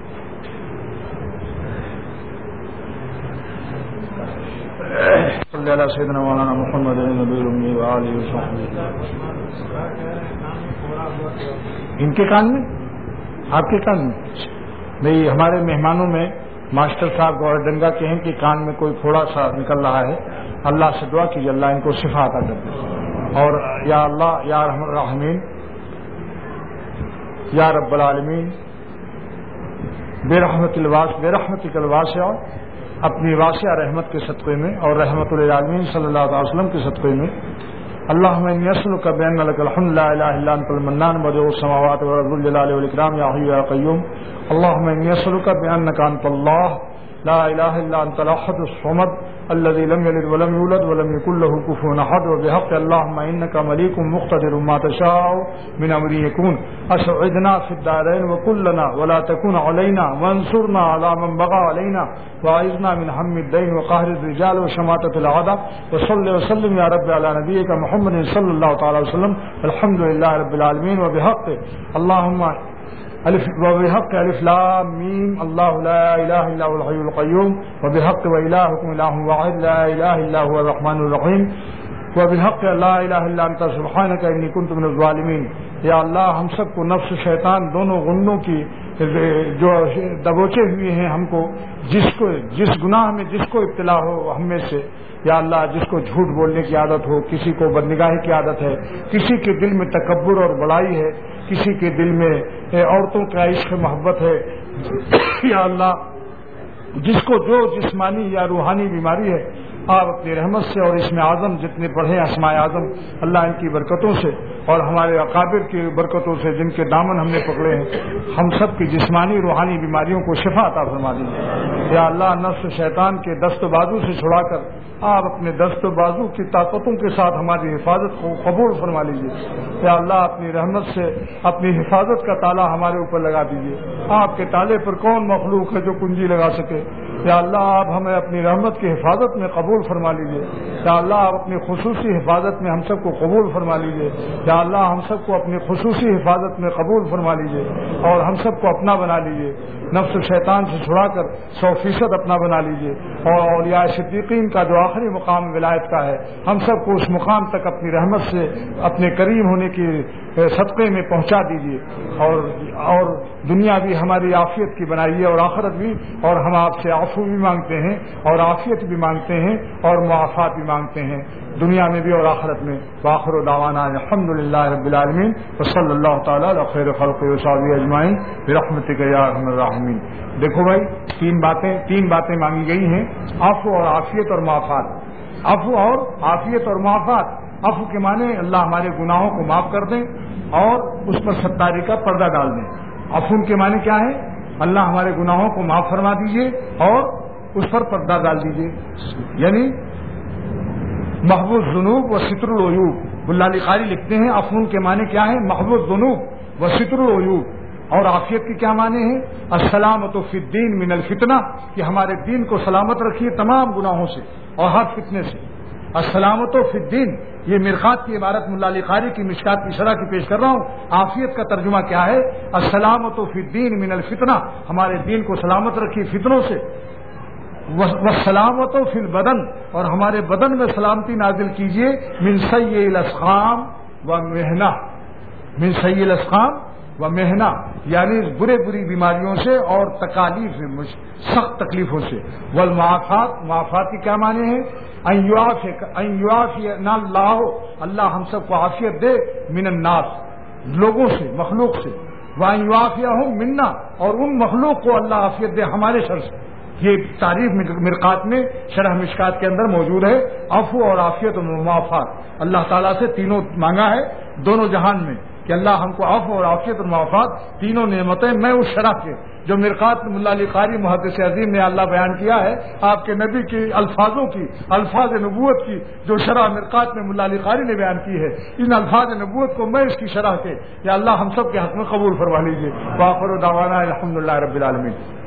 صلی اللہ سیدنا مولانا محمد نبی المی وآلہ وصحبہ. ان کے کان میں، آپ کے کان میں نہیں، ہمارے مہمانوں میں ماسٹر صاحب گور ڈنگا کے ہیں کہ کان میں کوئی تھوڑا سا نکل رہا ہے. اللہ سے دعا کیجیے اللہ ان کو شفا عطا کر دے. اور یا اللہ یا رحم الرحمین یا رب العالمین بے رحمت الواس بے رحمتک الواسع، اپنی واسعہ رحمت کے صدقے میں اور رحمت للعالمین صلی اللہ علیہ وسلم کے صدقے میں، اللہم انی اسألک بان لک الحمد لا الہ الا انت المنان بدیع السماوات والارض ذو الجلال والاکرام یا حی یا قیوم. اللہم انی اسألک بانک انت اللہ لا الہ الا انت الاحد الصمد الذي لم يلد ولم يولد ولم يكن له كفوا احد وبحق اللهم انك مليك مقتدر ما تشاء من امر يكون. اسعدنا في الدارين وكلنا ولا تكن علينا وانصرنا على من بغى علينا واعذنا من هم الدين وقهر الرجال وشماتة الاعداء. وصل وسلم يا رب على نبيك محمد صلى الله تعالى وسلم. الحمد لله رب العالمين وبحق اللهم الف وبحق الف لام میم اللہ لا الہ الا هو الحی القیوم وبحق والہکم الہ واحد لا الہ الا هو الرحمن الرحیم وبحق لا الہ الا انت سبحانک انی کنت من الظالمین. یا اللہ ہم سب کو نفس شیطان دونوں گنڈوں کی جو دبوچے ہوئے ہیں، ہم کو جس کو جس گناہ میں جس کو ابتلا ہو ہم میں سے، یا اللہ جس کو جھوٹ بولنے کی عادت ہو، کسی کو بدنگاہی کی عادت ہے، کسی کے دل میں تکبر اور بڑائی ہے، کسی کے دل میں عورتوں کا عشق محبت ہے، یا اللہ جس کو جو جسمانی یا روحانی بیماری ہے، آپ اپنی رحمت سے اور اسم اعظم جتنے پڑھے اسماء اعظم اللہ ان کی برکتوں سے اور ہمارے اکابر کی برکتوں سے جن کے دامن ہم نے پکڑے ہیں، ہم سب کی جسمانی روحانی بیماریوں کو شفا عطا فرما دیجیے. یا اللہ نفس شیطان کے دست و بازو سے چھڑا کر آپ اپنے دست و بازو کی طاقتوں کے ساتھ ہماری حفاظت کو قبول فرما لیجیے. یا اللہ اپنی رحمت سے اپنی حفاظت کا تالا ہمارے اوپر لگا دیجیے. آپ کے تالے پر کون مخلوق ہے جو کنجی لگا سکے؟ یا اللہ آپ ہمیں اپنی رحمت کی حفاظت میں قبول فرما لیجیے. یا اللہ آپ اپنی خصوصی حفاظت میں ہم سب کو قبول فرما لیجیے. یا اللہ ہم سب کو اپنی خصوصی حفاظت میں قبول فرما لیجیے اور ہم سب کو اپنا بنا لیجیے. نفس و شیطان سے چھڑا کر سو فیصد اپنا بنا لیجیے اور اولیاء صدیقین کا جو آخری مقام ولایت کا ہے ہم سب کو اس مقام تک اپنی رحمت سے اپنے کریم ہونے کی صدقے میں پہنچا دیجیے اور اور دنیا بھی ہماری عافیت کی بنائیے اور آخرت بھی. اور ہم آپ سے عفو بھی مانگتے ہیں اور عافیت بھی مانگتے ہیں اور معافات بھی مانگتے ہیں دنیا میں بھی اور آخرت میں. وآخر دعوانا الحمد للہ رب العالمین وصلی اللہ تعالیٰ علی خیر خلق وصحبہ اجمعین برحمتک یا ارحم الراحمین. دیکھو بھائی تین باتیں تین باتیں مانگی گئی ہیں، عفو اور عافیت اور معافات. عفو اور عافیت اور معافات. عفو کے معنی اللہ ہمارے گناہوں کو معاف کر دیں اور اس پر ستاری کا پردہ ڈال دیں. عفو کے معنی کیا ہے؟ اللہ ہمارے گناہوں کو معاف فرما دیجیے اور اس پر پردہ ڈال دیجیے. یعنی محبوب ذنوب و ستر العیوب. ملا علی قاری لکھتے ہیں عفو کے معنی کیا ہے؟ محبوب ذنوب و ستر العیوب. اور عافیت کی کیا معنی ہے؟ السلامۃ فی الدین من الفتنہ، کہ ہمارے دین کو سلامت رکھیے تمام گناہوں سے اور ہر فتنے سے. السلامۃ فی الدین، یہ مرقات کی عبارت ملا علی قاری کی مشکات کی شرح کی پیش کر رہا ہوں. عافیت کا ترجمہ کیا ہے؟ السلامۃ فی الدین من الفتنہ، ہمارے دین کو سلامت رکھیے فتنوں سے. والسلامۃ فی البدن، اور ہمارے بدن میں سلامتی نازل کیجیے من سیء الاسقام و محنہ. من سیء الاسقام و محنہ یعنی برے بری بیماریوں سے اور تکالیف سخت تکلیفوں سے. والمعافات، معافات کی کیا معنی ہے؟ ان یعافینا اللہ، اللہ ہم سب کو عافیت دے من الناس، لوگوں سے مخلوق سے. وان یعافیہم منا، اور ان مخلوق کو اللہ عافیت دے ہمارے شر سے. یہ تعریف مرقات میں شرح مشکات کے اندر موجود ہے. عفو اور عافیت و معافات اللہ تعالیٰ سے تینوں مانگا ہے دونوں جہان میں کہ اللہ ہم کو عفو اور عافیت اور معافات تینوں نعمتیں میں اس شرح کے جو مرقات ملا علی قاری محدث عظیم نے اللہ بیان کیا ہے آپ کے نبی کی الفاظوں کی الفاظ نبوت کی جو شرح مرقات میں ملا علی قاری نے بیان کی ہے ان الفاظ نبوت کو میں اس کی شرح کے یا اللہ ہم سب کے حق میں قبول فرما لیجیے. وآخر دعوانا الحمد للہ رب العالمین.